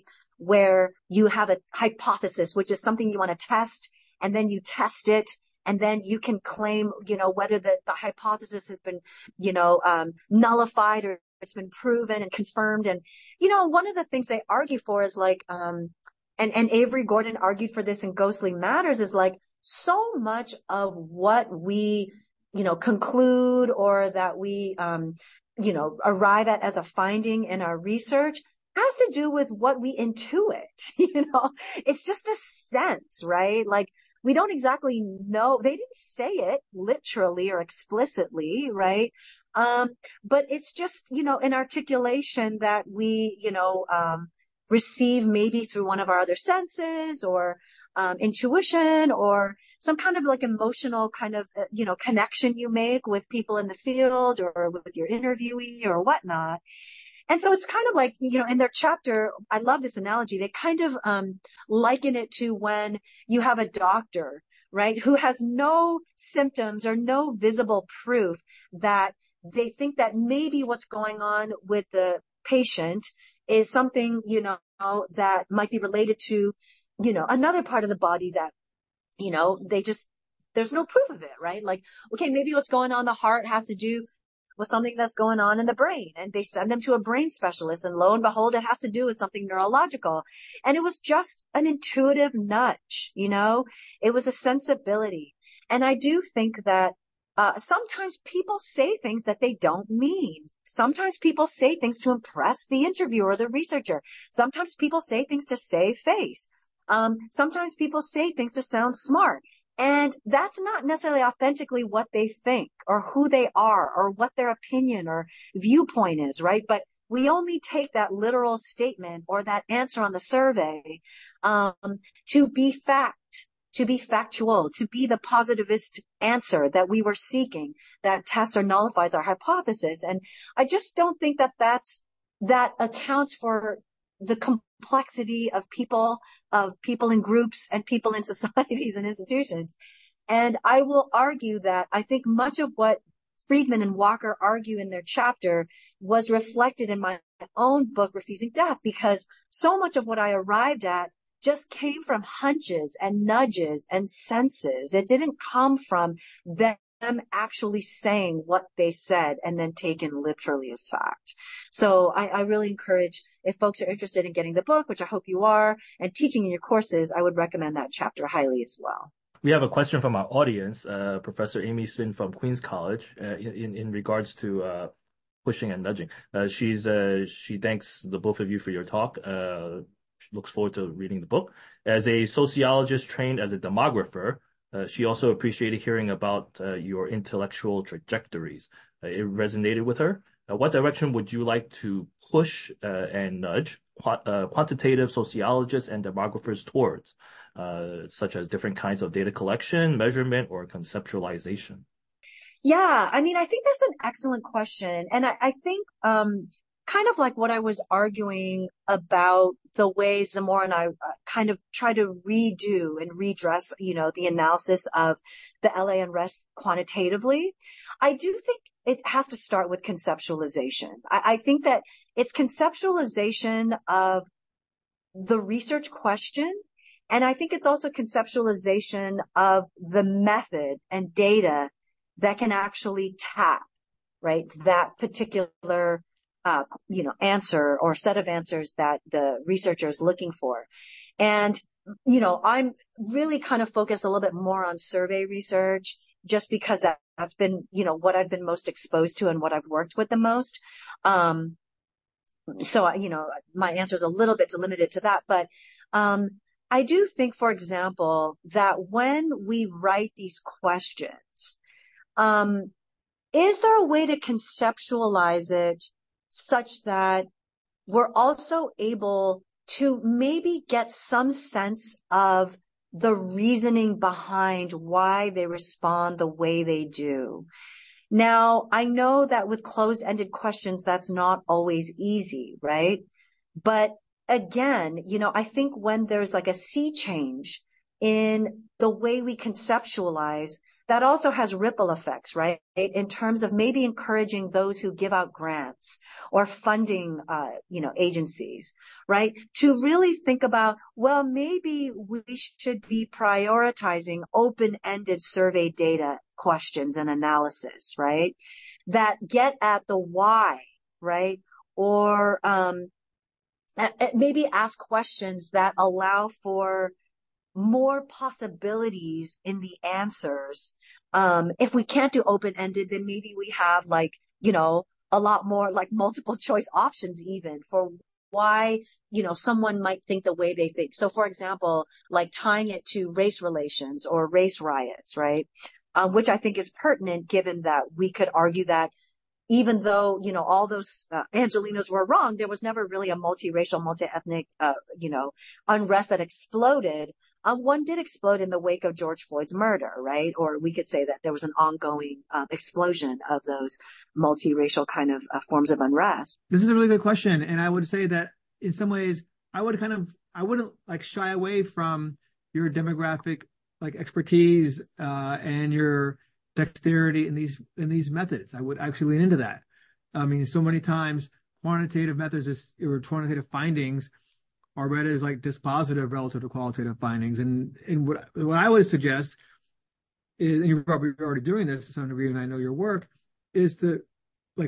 where you have a hypothesis, which is something you want to test, and then you test it, and then you can claim, you know, whether the, the hypothesis has been, you know, um, nullified or it's been proven and confirmed. And, you know, one of the things they argue for is like, um, and, and Avery Gordon argued for this in Ghostly Matters, is like so much of what we, you know, conclude or that we, um, you know, arrive at as a finding in our research has to do with what we intuit. You know, it's just a sense, right? Like we don't exactly know. They didn't say it literally or explicitly, right? Um, but it's just, you know, an articulation that we, you know, um, receive maybe through one of our other senses or um, intuition or some kind of like emotional kind of, uh, you know, connection you make with people in the field or with your interviewee or whatnot. And so it's kind of like, you know, in their chapter, I love this analogy. They kind of um, liken it to when you have a doctor, right, who has no symptoms or no visible proof that they think that maybe what's going on with the patient is something, you know, that might be related to, you know, another part of the body that, you know, they just, there's no proof of it, right? Like, okay, maybe what's going on in the heart has to do with something that's going on in the brain, and they send them to a brain specialist, and lo and behold, it has to do with something neurological. And it was just an intuitive nudge, you know, it was a sensibility. And I do think that Uh, sometimes people say things that they don't mean. Sometimes people say things to impress the interviewer or the researcher. Sometimes people say things to save face. Um, sometimes people say things to sound smart. And that's not necessarily authentically what they think or who they are or what their opinion or viewpoint is, right? But we only take that literal statement or that answer on the survey um, to be fact. To be factual, to be the positivist answer that we were seeking, that tests or nullifies our hypothesis. And I just don't think that that's, that accounts for the complexity of people, of people in groups and people in societies and institutions. And I will argue that I think much of what Friedman and Walker argue in their chapter was reflected in my own book, Refusing Death, because so much of what I arrived at just came from hunches and nudges and senses. It didn't come from them actually saying what they said and then taken literally as fact. So I, I really encourage, if folks are interested in getting the book, which I hope you are, and teaching in your courses, I would recommend that chapter highly as well. We have a question from our audience, uh, Professor Amy Sin from Queens College, uh, in, in regards to uh, pushing and nudging. Uh, she's uh, she thanks the both of you for your talk. Uh, looks forward to reading the book. As a sociologist trained as a demographer, uh, she also appreciated hearing about uh, your intellectual trajectories. Uh, it resonated with her. Uh, what direction would you like to push uh, and nudge qu- uh, quantitative sociologists and demographers towards, uh, such as different kinds of data collection, measurement, or conceptualization? Yeah, I mean, I think that's an excellent question. And I, I think um, kind of like what I was arguing about the ways Zamora and I uh, kind of try to redo and redress, you know, the analysis of the L A unrest quantitatively. I do think it has to start with conceptualization. I, I think that it's conceptualization of the research question. And I think it's also conceptualization of the method and data that can actually tap, right, that particular Uh, you know, answer or set of answers that the researcher is looking for. And, you know, I'm really kind of focused a little bit more on survey research just because that, that's been, you know, what I've been most exposed to and what I've worked with the most. Um, so, you know, my answer is a little bit limited to that, but, um, I do think, for example, that when we write these questions, um, is there a way to conceptualize it such that we're also able to maybe get some sense of the reasoning behind why they respond the way they do? Now, I know that with closed-ended questions, that's not always easy, right? But again, you know, I think when there's like a sea change in the way we conceptualize, that also has ripple effects, right? In terms of maybe encouraging those who give out grants or funding, uh, you know, agencies, right? To really think about, well, maybe we should be prioritizing open-ended survey data questions and analysis, right? That get at the why, right? Or, um, maybe ask questions that allow for more possibilities in the answers. Um, if we can't do open-ended, then maybe we have like, you know, a lot more like multiple choice options even for why, you know, someone might think the way they think. So for example, like tying it to race relations or race riots, right? Um, which I think is pertinent given that we could argue that even though, you know, all those uh, Angelenos were wrong, there was never really a multiracial, multi-ethnic, uh, you know, unrest that exploded. Um, one did explode in the wake of George Floyd's murder, right? Or we could say that there was an ongoing um, explosion of those multiracial kind of uh, forms of unrest. This is a really good question. And I would say that in some ways, I would kind of, I wouldn't like shy away from your demographic like expertise uh, and your dexterity in these in these methods. I would actually lean into that. I mean, so many times quantitative methods is, or quantitative findings are read as like dispositive relative to qualitative findings. And and what what I would suggest is, and you're probably already doing this to some degree, and I know your work, is to like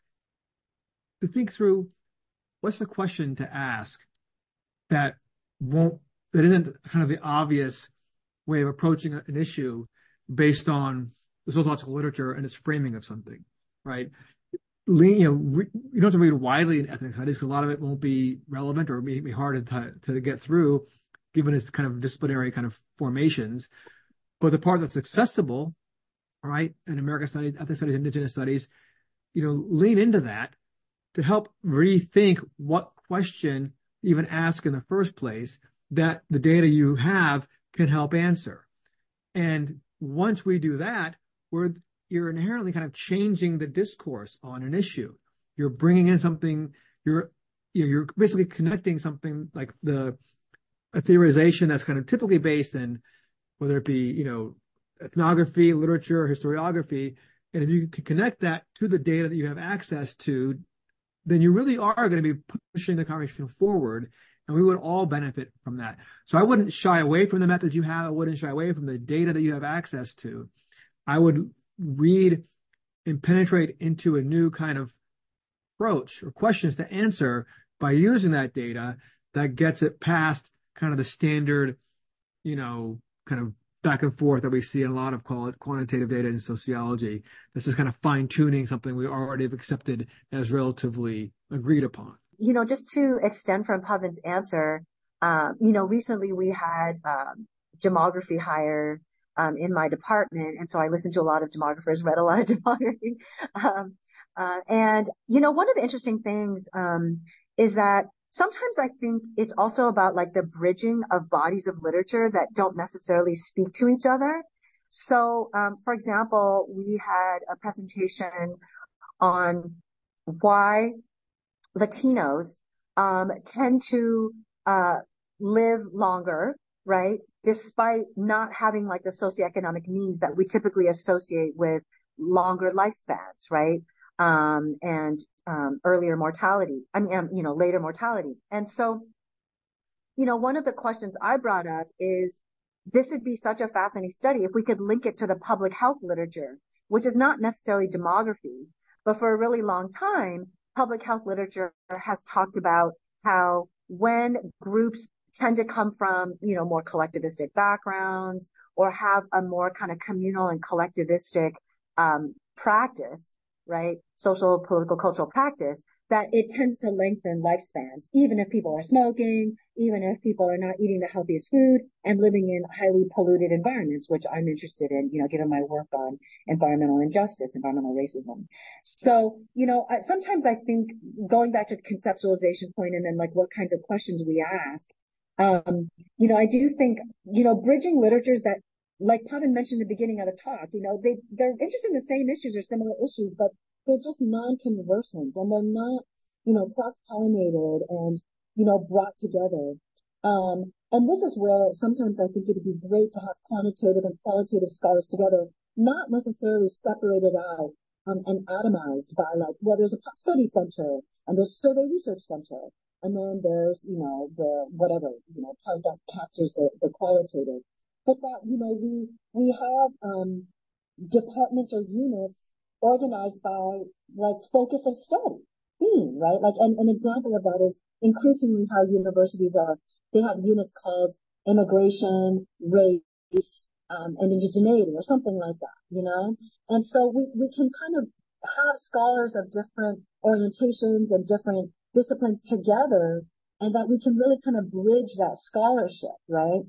to think through what's the question to ask that won't, that isn't kind of the obvious way of approaching an issue based on the sociological literature and its framing of something, right? You know, re, you don't have to read widely in ethnic studies because a lot of it won't be relevant or be, be hard to, to get through, given its kind of disciplinary kind of formations. But the part that's accessible, right, in American studies, ethnic studies, indigenous studies, you know, lean into that to help rethink what question even ask in the first place that the data you have can help answer. And once we do that, we're you're inherently kind of changing the discourse on an issue. You're bringing in something, you're you're basically connecting something like the a theorization that's kind of typically based in whether it be, you know, ethnography, literature, historiography. And if you can connect that to the data that you have access to, then you really are going to be pushing the conversation forward, and we would all benefit from that. So I wouldn't shy away from the methods you have. I wouldn't shy away from the data that you have access to. I would read and penetrate into a new kind of approach or questions to answer by using that data that gets it past kind of the standard, you know, kind of back and forth that we see in a lot of call it quantitative data in sociology. This is kind of fine tuning something we already have accepted as relatively agreed upon. You know, just to extend from Pavan's answer, um, you know, recently we had um, demography hire um, in my department. And so I listened to a lot of demographers, read a lot of demography. Um, uh, and, you know, one of the interesting things um, is that sometimes I think it's also about like the bridging of bodies of literature that don't necessarily speak to each other. So, um, for example, we had a presentation on why Latinos um, tend to uh, live longer, right? Despite not having like the socioeconomic means that we typically associate with longer lifespans, right? Um, and um, earlier mortality. I mean, um, you know, later mortality. And so, you know, one of the questions I brought up is this would be such a fascinating study if we could link it to the public health literature, which is not necessarily demography, but for a really long time, public health literature has talked about how when groups tend to come from, you know, more collectivistic backgrounds or have a more kind of communal and collectivistic um, practice, right? Social, political, cultural practice, that it tends to lengthen lifespans, even if people are smoking, even if people are not eating the healthiest food and living in highly polluted environments, which I'm interested in, you know, given my work on environmental injustice, environmental racism. So, you know, sometimes I think going back to the conceptualization point and then like what kinds of questions we ask, um, you know, I do think, you know, bridging literatures that, like Pavan mentioned at the beginning of the talk, you know, they, they're interested in the same issues or similar issues, but they're just non-conversant and they're not, you know, cross-pollinated and, you know, brought together. Um, and this is where sometimes I think it'd be great to have quantitative and qualitative scholars together, not necessarily separated out um, and atomized by like, well, there's a pop study center and there's a survey research center. And then there's, you know, the whatever, you know, part that captures the, the qualitative. But that, you know, we, we have um, departments or units organized by like focus of study, theme, right? Like an, an example of that is increasingly how universities are, they have units called immigration, race, um, and indigeneity or something like that, you know? And so we, we can kind of have scholars of different orientations and different disciplines together and that we can really kind of bridge that scholarship, right?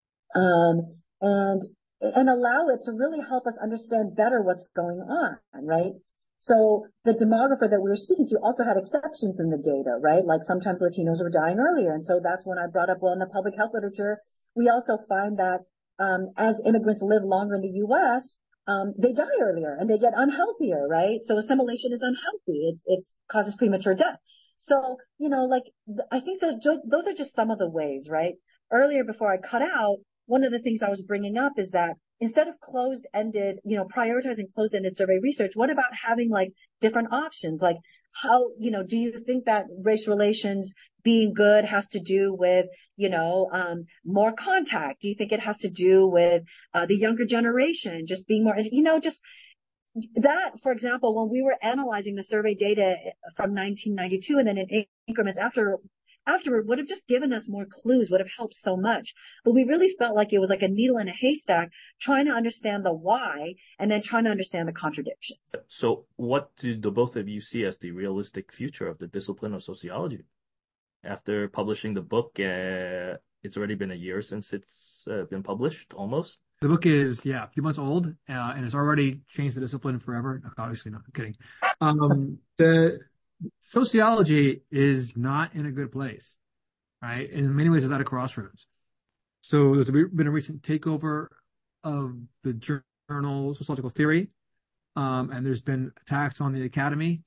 Um, and and allow it to really help us understand better what's going on, right? So the demographer that we were speaking to also had exceptions in the data, right? Like sometimes Latinos were dying earlier. And so that's when I brought up, well, in the public health literature, we also find that um, as immigrants live longer in the U S, um, they die earlier and they get unhealthier, right? So assimilation is unhealthy. It's, it's causes premature death. So, you know, like, I think that those are just some of the ways, right? Earlier, before I cut out, one of the things I was bringing up is that instead of closed-ended, you know, prioritizing closed-ended survey research, what about having like different options? Like how, you know, do you think that race relations being good has to do with, you know, um, more contact? Do you think it has to do with uh, the younger generation just being more, you know, just that, for example, when we were analyzing the survey data from nineteen ninety-two and then in increments after, afterward would have just given us more clues, would have helped so much. But we really felt like it was like a needle in a haystack, trying to understand the why and then trying to understand the contradictions. So what do the both of you see as the realistic future of the discipline of sociology? After publishing the book, uh, it's already been a year since it's uh, been published, almost. The book is, yeah, a few months old, uh, and it's already changed the discipline forever. Obviously, not I'm kidding. Um, the sociology is not in a good place, right? In many ways, it's at a crossroads. So there's been a recent takeover of the journal Sociological Theory, um, and there's been attacks on the academy.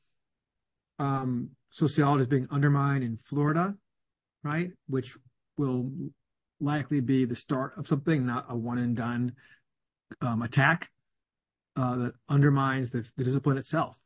Um, sociology is being undermined in Florida, right? Which will likely be the start of something, not a one and done um, attack uh, that undermines the, the discipline itself.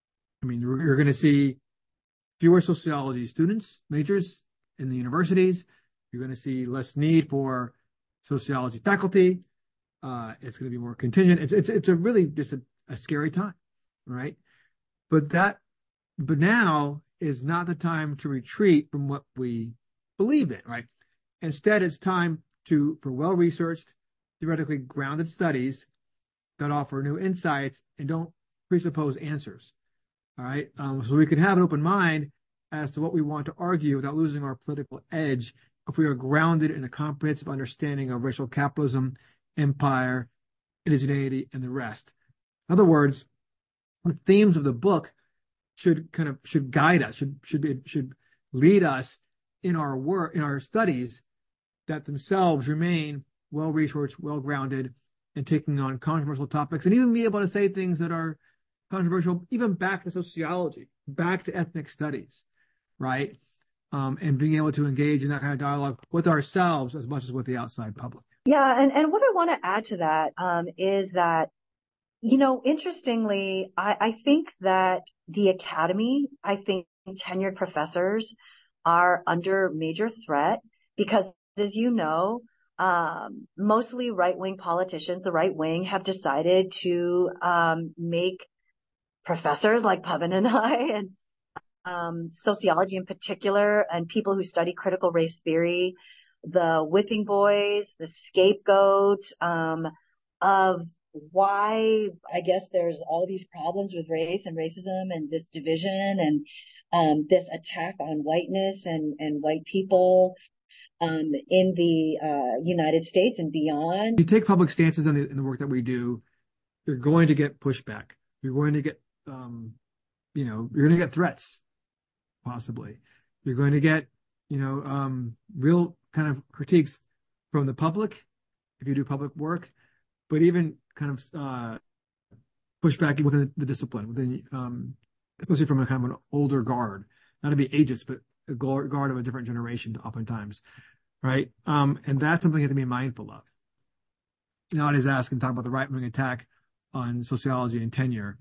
I mean, you're, you're going to see fewer sociology students, majors in the universities. You're going to see less need for sociology faculty. Uh, it's going to be more contingent. It's it's it's a really just a, a scary time, right? But that, but now is not the time to retreat from what we believe in, right? Instead, it's time to for well-researched, theoretically grounded studies that offer new insights and don't presuppose answers. All right, um, so we can have an open mind as to what we want to argue without losing our political edge if we are grounded in a comprehensive understanding of racial capitalism, empire, indigeneity, and the rest. In other words, the themes of the book should kind of should guide us, should should be, should lead us in our work, in our studies that themselves remain well-researched, well-grounded, and taking on controversial topics, and even be able to say things that are controversial, even back to sociology, back to ethnic studies, right? Um, and being able to engage in that kind of dialogue with ourselves as much as with the outside public. Yeah, and, and what I want to add to that um, is that, you know, interestingly, I, I think that the academy, I think tenured professors are under major threat because, as you know, um, mostly right-wing politicians, the right wing, have decided to um, make professors like Pavan and I, and um, sociology in particular, and people who study critical race theory, the whipping boys, the scapegoat um, of why I guess there's all these problems with race and racism and this division and um, this attack on whiteness and, and white people um, in the uh, United States and beyond. If you take public stances in the, in the work that we do, you're going to get pushback. You're going to get, um, you know, you're going to get threats, possibly. You're going to get, you know, um, real kind of critiques from the public if you do public work, but even kind of uh, pushback within the discipline, within, um, especially from a kind of an older guard, not to be ageist, but a guard of a different generation, oftentimes, right? Um, and that's something you have to be mindful of. Now, is asking, talk about the right-wing attack on sociology and tenure.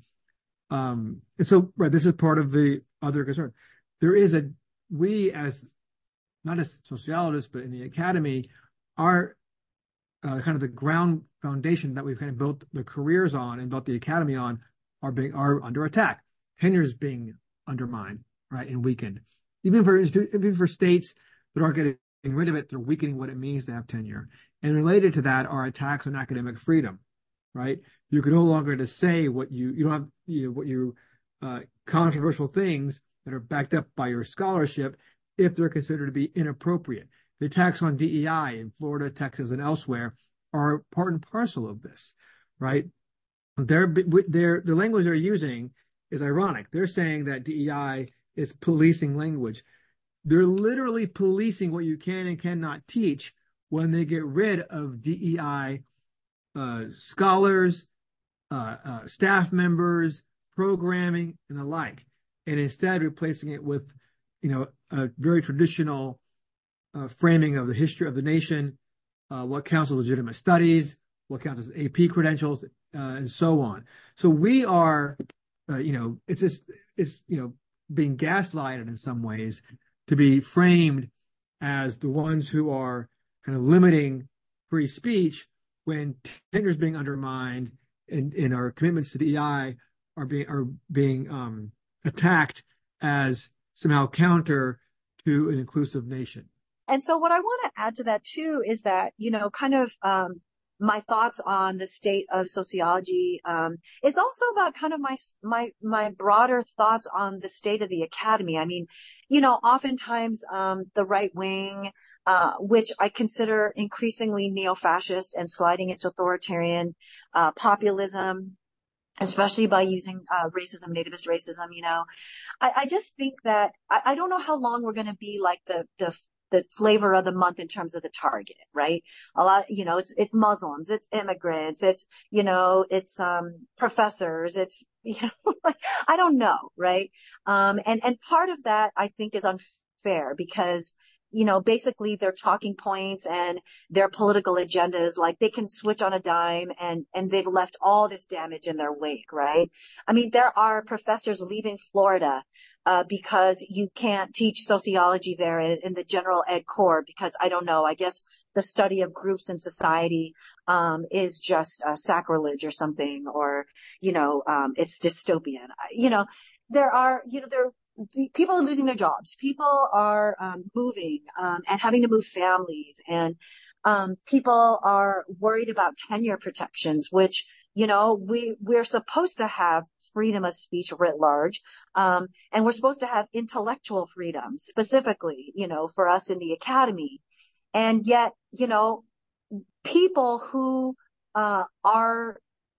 Um, and so, right, this is part of the other concern. There is a, we as, not as sociologists, but in the academy, are uh, kind of the ground foundation that we've kind of built the careers on and built the academy on are being, are under attack. Tenure is being undermined, right, and weakened. Even for, even for states that aren't getting rid of it, they're weakening what it means to have tenure. And related to that are attacks on academic freedom, right? You can no longer just say what you, you don't have, you know, what you, uh, controversial things that are backed up by your scholarship if they're considered to be inappropriate. The attacks on D E I in Florida, Texas, and elsewhere are part and parcel of this, right? Their, their, the language they're using is ironic. They're saying that D E I is policing language. They're literally policing what you can and cannot teach when they get rid of D E I uh, scholars, uh, uh, staff members, programming, and the like, and instead replacing it with, you know, a very traditional uh, framing of the history of the nation, uh, what counts as legitimate studies, what counts as A P credentials, uh, and so on. So we are, uh, you know, it's just, it's, you know, being gaslighted in some ways to be framed as the ones who are kind of limiting free speech when tenure is being undermined in, in our commitments to D E I are being, are being, um, attacked as somehow counter to an inclusive nation. And so what I want to add to that too is that, you know, kind of, um, my thoughts on the state of sociology, um, is also about kind of my, my, my broader thoughts on the state of the academy. I mean, you know, oftentimes, um, the right wing, uh, which I consider increasingly neo-fascist and sliding into authoritarian, uh, populism, especially by using, uh, racism, nativist racism, you know, I, I just think that I, I don't know how long we're going to be like the, the, the flavor of the month in terms of the target, right? A lot, you know, it's, it's Muslims, it's immigrants, it's, you know, it's, um, professors, it's, you know, like, I don't know, right? Um, and, and part of that I think is unfair because, you know, basically their talking points and their political agendas, like they can switch on a dime and, and they've left all this damage in their wake, right? I mean, there are professors leaving Florida, uh, because you can't teach sociology there in, in the general ed core because I don't know, I guess the study of groups in society, um, is just uh, sacrilege or something, or, you know, um, it's dystopian. You know, there are, you know, there people are losing their jobs. People are um, moving um, and having to move families, and um, people are worried about tenure protections, which, you know, we we're supposed to have freedom of speech writ large, um, and we're supposed to have intellectual freedom specifically, you know, for us in the academy, and yet, you know, people who uh, are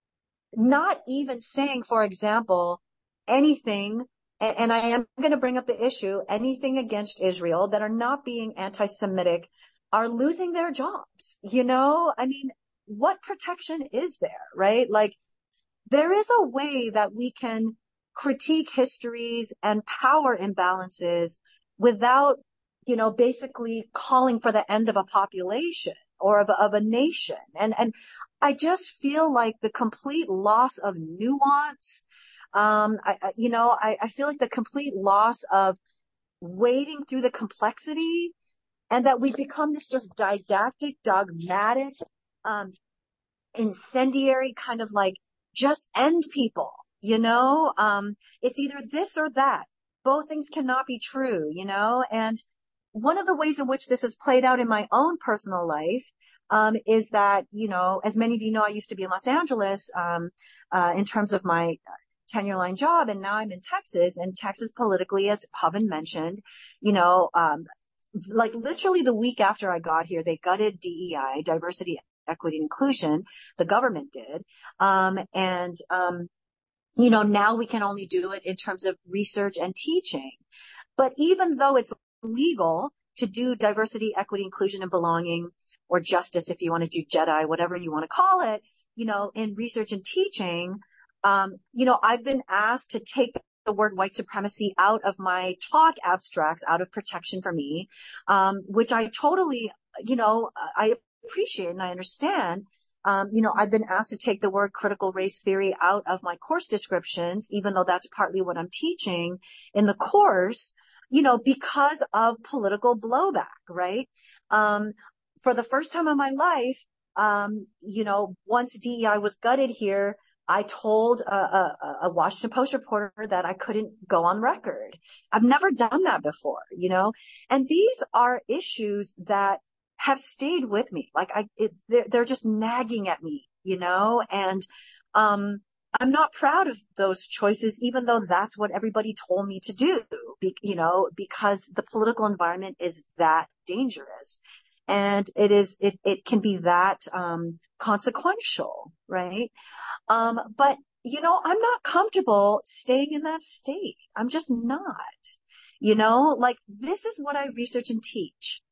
not even saying, for example, anything. And I am going to bring up the issue, anything against Israel that are not being anti-Semitic are losing their jobs. You know, I mean, what protection is there, right? Like, there is a way that we can critique histories and power imbalances without, you know, basically calling for the end of a population or of a, of a nation. And, and I just feel like the complete loss of nuance, Um, I, I, you know, I, I feel like the complete loss of wading through the complexity, and that we've become this just didactic, dogmatic, um, incendiary kind of like just end people, you know, um, it's either this or that. Both things cannot be true, you know, and one of the ways in which this has played out in my own personal life, um, is that, you know, as many of you know, I used to be in Los Angeles, um, uh, in terms of my tenure line job. And now I'm in Texas, and Texas politically, as Pavan mentioned, you know, um, like literally the week after I got here, they gutted D E I, diversity, equity, and inclusion. The government did. Um, and, um, you know, now we can only do it in terms of research and teaching. But even though it's legal to do diversity, equity, inclusion, and belonging, or justice, if you want to do Jedi, whatever you want to call it, you know, in research and teaching, Um, you know, I've been asked to take the word white supremacy out of my talk abstracts, out of protection for me, um, which I totally, you know, I appreciate and I understand. Um, you know, I've been asked to take the word critical race theory out of my course descriptions, even though that's partly what I'm teaching in the course, you know, because of political blowback, right? Um, for the first time in my life, um, you know, once D E I was gutted here, I told a, a, a Washington Post reporter that I couldn't go on record. I've never done that before, you know, and these are issues that have stayed with me. Like I, it, they're, they're just nagging at me, you know, and, um, I'm not proud of those choices, even though that's what everybody told me to do, be, you know, because the political environment is that dangerous. And it is, it, it can be that, um, consequential, right? Um, but, you know, I'm not comfortable staying in that state. I'm just not, you know, like this is what I research and teach.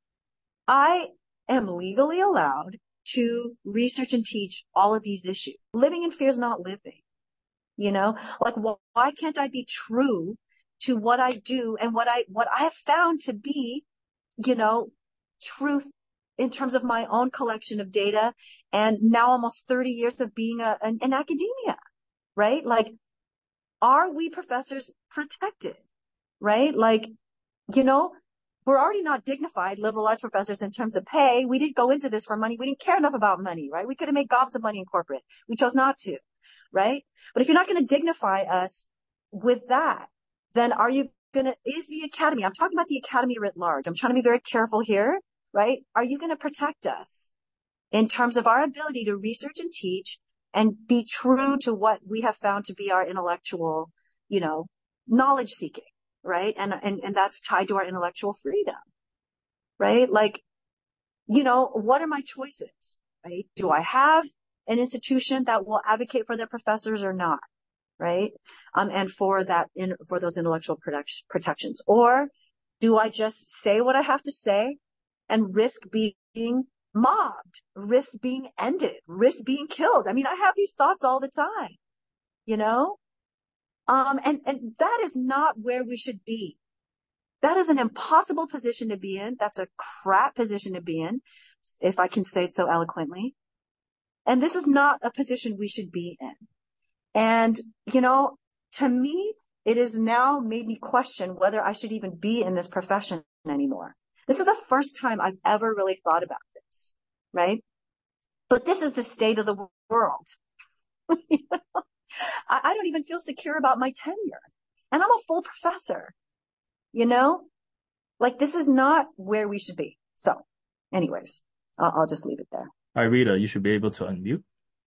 I am legally allowed to research and teach all of these issues. Living in fear is not living, you know, like well, why can't I be true to what I do and what I, what I have found to be, you know, truth in terms of my own collection of data, and now almost thirty years of being a, an, in academia, right? Like, are we professors protected, right? Like, you know, we're already not dignified liberal arts professors in terms of pay. We didn't go into this for money. We didn't care enough about money, right? We could have made gobs of money in corporate. We chose not to. right? But if you're not going to dignify us with that, then are you going to, is the academy, I'm talking about the academy writ large. I'm trying to be very careful here, right? Are you going to protect us in terms of our ability to research and teach and be true to what we have found to be our intellectual, you know, knowledge seeking, right? And, and, and that's tied to our intellectual freedom, right? Like, you know, what are my choices, right? Do I have an institution that will advocate for their professors or not, right? Um, and for that, in, for those intellectual production, protections, or do I just say what I have to say and risk being mobbed, risk being ended, risk being killed? I mean, I have these thoughts all the time, you know? Um, and, and that is not where we should be. That is an impossible position to be in. That's a crap position to be in, if I can say it so eloquently. And this is not a position we should be in. And, you know, to me, it has now made me question whether I should even be in this profession anymore. This is the first time I've ever really thought about this, right? But this is the state of the world. You know? I, I don't even feel secure about my tenure. And I'm a full professor. You know, like this is not where we should be. So anyways, I'll, I'll just leave it there. Hi, Rita, you should be able to unmute.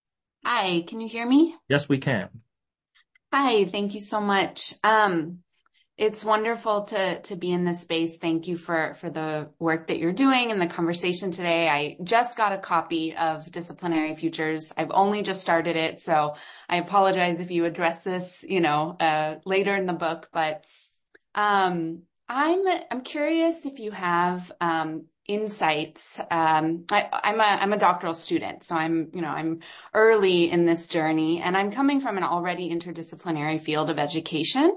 Hi, can you hear me? Yes, we can. Hi, thank you so much. Um, it's wonderful to to be in this space. Thank you for for the work that you're doing and the conversation today. I just got a copy of Disciplinary Futures. I've only just started it, so I apologize if you address this, you know, uh, later in the book, but Um, I'm, I'm curious if you have, um, insights. Um, I, I'm a, I'm a doctoral student, so I'm, you know, I'm early in this journey, and I'm coming from an already interdisciplinary field of education.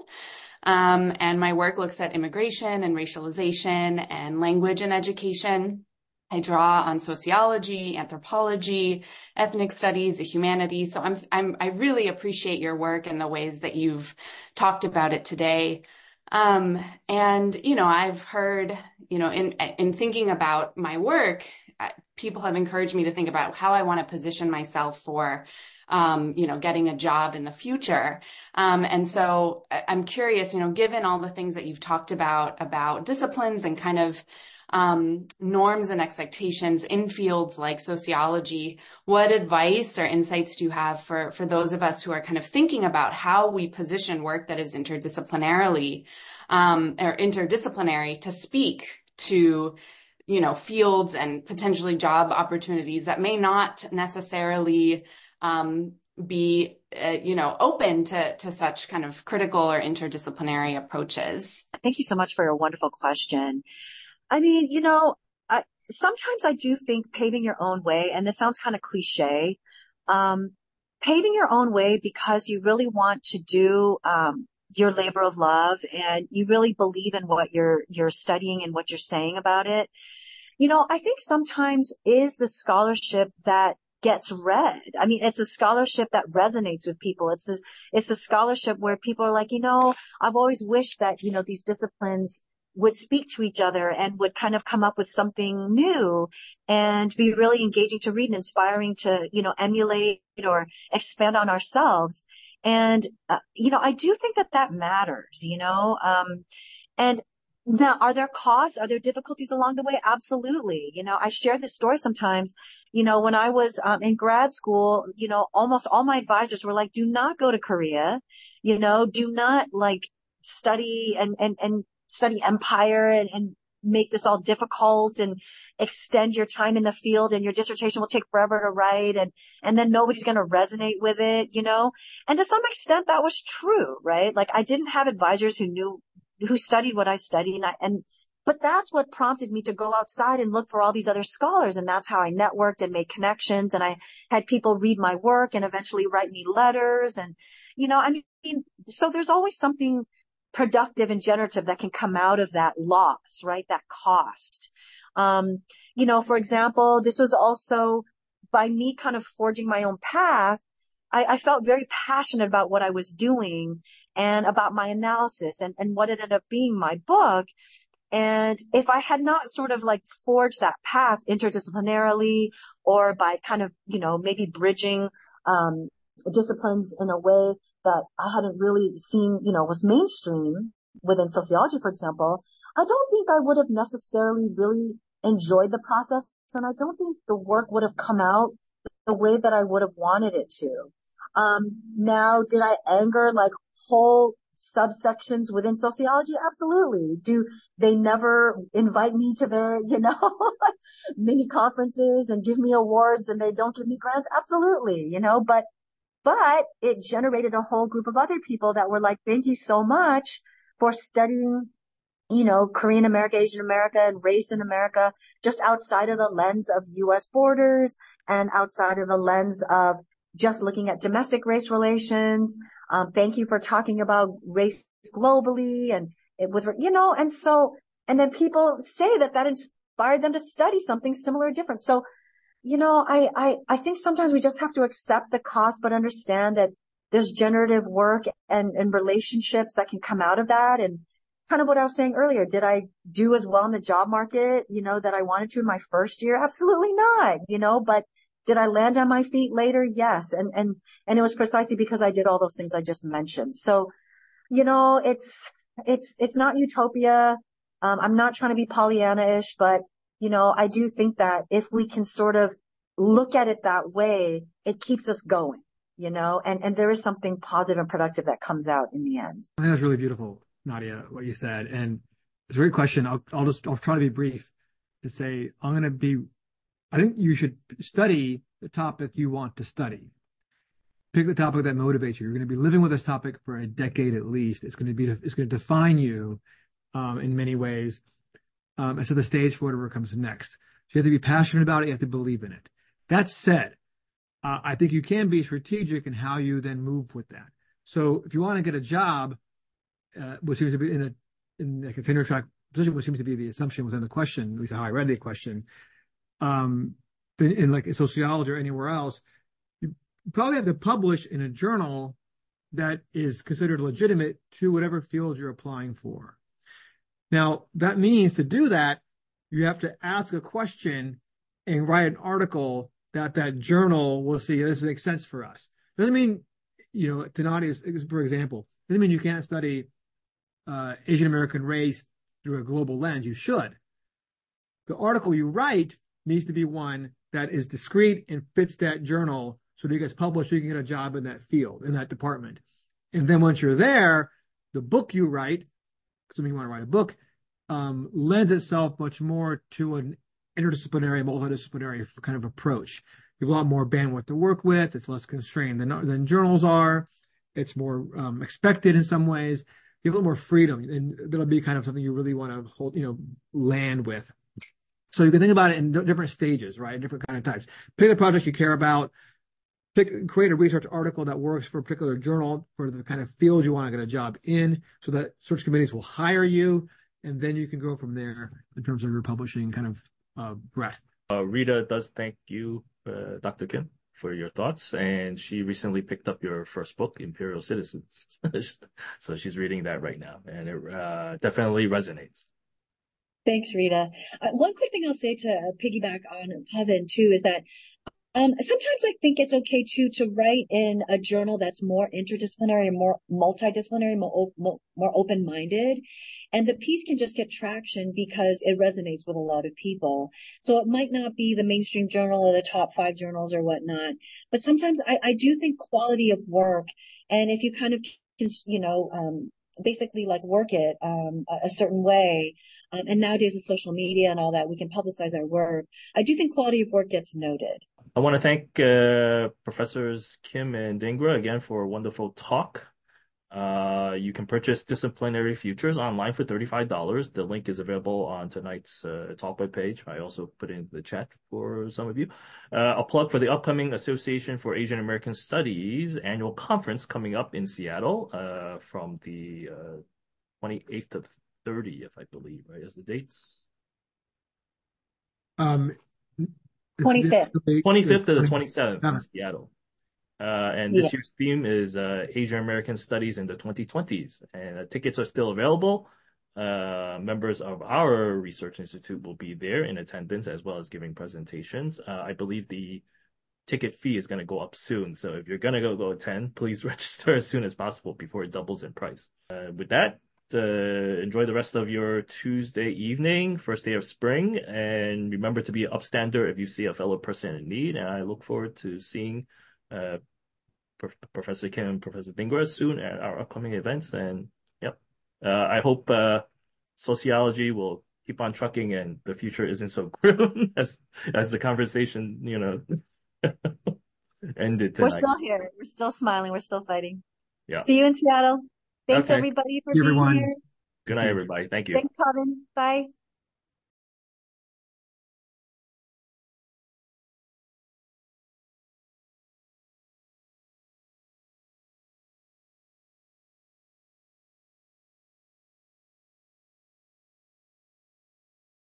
Um, and my work looks at immigration and racialization and language in education. I draw on sociology, anthropology, ethnic studies, the humanities. So I'm, I'm, I really appreciate your work and the ways that you've talked about it today. Um, and, you know, I've heard, you know, in, in thinking about my work, people have encouraged me to think about how I want to position myself for, um, you know, getting a job in the future. Um, and so I'm curious, you know, given all the things that you've talked about, about disciplines and kind of, um, norms and expectations in fields like sociology, what advice or insights do you have for, for those of us who are kind of thinking about how we position work that is interdisciplinarily, um, or interdisciplinary to speak to, you know, fields and potentially job opportunities that may not necessarily, um, be, uh, you know, open to, to such kind of critical or interdisciplinary approaches? Thank you so much for your wonderful question. I mean, you know, I, sometimes I do think paving your own way, and this sounds kind of cliche, um, paving your own way because you really want to do, um, your labor of love and you really believe in what you're, you're studying and what you're saying about it. You know, I think sometimes is the scholarship that gets read. I mean, it's a scholarship that resonates with people. It's this, it's a scholarship where people are like, you know, I've always wished that, you know, these disciplines would speak to each other and would kind of come up with something new and be really engaging to read and inspiring to, you know, emulate or expand on ourselves. And, uh, you know, I do think that that matters, you know, um, and now, are there costs? Are there difficulties along the way? Absolutely. You know, I share this story sometimes. You know, when I was um, in grad school, you know, almost all my advisors were like, do not go to Korea, you know, do not like study and, and, and study empire and, and make this all difficult and extend your time in the field, and your dissertation will take forever to write, and, and then nobody's going to resonate with it, you know, and to some extent that was true, right? Like I didn't have advisors who knew who studied what I studied. And, I, and, but that's what prompted me to go outside and look for all these other scholars. And that's how I networked and made connections. And I had people read my work and eventually write me letters. And, you know, I mean, so there's always something productive and generative that can come out of that loss, right? That cost. Um, you know, for example, this was also by me kind of forging my own path. I, I felt very passionate about what I was doing and about my analysis and, and what it ended up being my book. And if I had not sort of like forged that path interdisciplinarily or by kind of, you know, maybe bridging, um, disciplines in a way that I hadn't really seen, you know, was mainstream within sociology, for example, I don't think I would have necessarily really enjoyed the process. And I don't think the work would have come out the way that I would have wanted it to. Um, now, did I anger like whole subsections within sociology? Absolutely. Do they never invite me to their, you know, mini conferences and give me awards and they don't give me grants? Absolutely. You know, but, but it generated a whole group of other people that were like, thank you so much for studying, you know, Korean America, Asian America, and race in America, just outside of the lens of U S borders and outside of the lens of just looking at domestic race relations. Um, thank you for talking about race globally and it with, you know, and so, and then people say that that inspired them to study something similar or different. So, you know, I, I, I think sometimes we just have to accept the cost, but understand that there's generative work and, and relationships that can come out of that. And kind of what I was saying earlier, did I do as well in the job market, you know, that I wanted to in my first year? Absolutely not, you know, but did I land on my feet later? Yes. And, and, and it was precisely because I did all those things I just mentioned. So, you know, it's, it's, it's not utopia. Um, I'm not trying to be Pollyanna-ish, but, you know, I do think that if we can sort of look at it that way, it keeps us going, you know, and, and there is something positive and productive that comes out in the end. I think that's really beautiful, Nadia, what you said. And it's a great question. I'll, I'll just, I'll try to be brief and say, I'm going to be, I think you should study the topic you want to study. Pick the topic that motivates you. You're going to be living with this topic for a decade at least. It's going to be, it's going to define you um, in many ways. Um, and set the stage for whatever comes next. So you have to be passionate about it. You have to believe in it. That said, uh, I think you can be strategic in how you then move with that. So if you want to get a job, uh, which seems to be in a, in like a tenure track position, which seems to be the assumption within the question, at least how I read the question, um, in, in like in sociology or anywhere else, you probably have to publish in a journal that is considered legitimate to whatever field you're applying for. Now, that means to do that, you have to ask a question and write an article that that journal will see, this makes sense for us. Doesn't mean, you know, to Nadia's, for example, doesn't mean you can't study uh, Asian American race through a global lens. You should. The article you write needs to be one that is discrete and fits that journal so that it gets published so you can get a job in that field, in that department. And then once you're there, the book you write, assuming you want to write a book, um, lends itself much more to an interdisciplinary, multidisciplinary kind of approach. You have a lot more bandwidth to work with. It's less constrained than, than journals are. It's more um, expected in some ways. You have a little more freedom, and that'll be kind of something you really want to hold, you know, land with. So you can think about it in different stages, right? Different kind of types. Pick the project you care about. Pick, create a research article that works for a particular journal for the kind of field you want to get a job in, so that search committees will hire you, and then you can go from there in terms of your publishing kind of uh, breadth. Uh, Rita does thank you, uh, Doctor Kim, for your thoughts, and she recently picked up your first book, Imperial Citizens. So she's reading that right now, and it uh, definitely resonates. Thanks, Rita. Uh, one quick thing I'll say to uh, piggyback on Pavan too is that Um, sometimes I think it's okay too to write in a journal that's more interdisciplinary and more multidisciplinary, more, more, more open-minded. And the piece can just get traction because it resonates with a lot of people. So it might not be the mainstream journal or the top five journals or whatnot. But sometimes I, I do think quality of work, and if you kind of can, you know, um, basically like work it um, a, a certain way, um, and nowadays with social media and all that, we can publicize our work. I do think quality of work gets noted. I want to thank uh, Professors Kim and Dhingra again for a wonderful talk. Uh, you can purchase Disciplinary Futures online for thirty-five dollars. The link is available on tonight's uh, talk webpage. I also put it in the chat for some of you. Uh, a plug for the upcoming Association for Asian American Studies annual conference coming up in Seattle uh, from the uh, twenty-eighth to thirtieth, I believe, right, is the dates? Um, twenty-fifth. twenty-fifth to the twenty-seventh in Seattle. Uh, and this Yeah. year's theme is uh, Asian American Studies in the twenty twenties. And uh, tickets are still available. Uh, members of our research institute will be there in attendance as well as giving presentations. Uh, I believe the ticket fee is going to go up soon. So if you're going to go, go attend, please register as soon as possible before it doubles in price. Uh, with that, uh, enjoy the rest of your Tuesday evening, first day of spring, and remember to be an upstander if you see a fellow person in need. And I look forward to seeing uh, Prof- Professor Kim and Professor Dhingra soon at our upcoming events. And yep, uh, I hope uh, sociology will keep on trucking and the future isn't so grim as as the conversation, you know, ended tonight. We're still here. We're still smiling. We're still fighting. Yeah. See you in Seattle. Thanks Okay. everybody for Everyone. being here. Good night, everybody. Thank you. Thanks, Coven. Bye.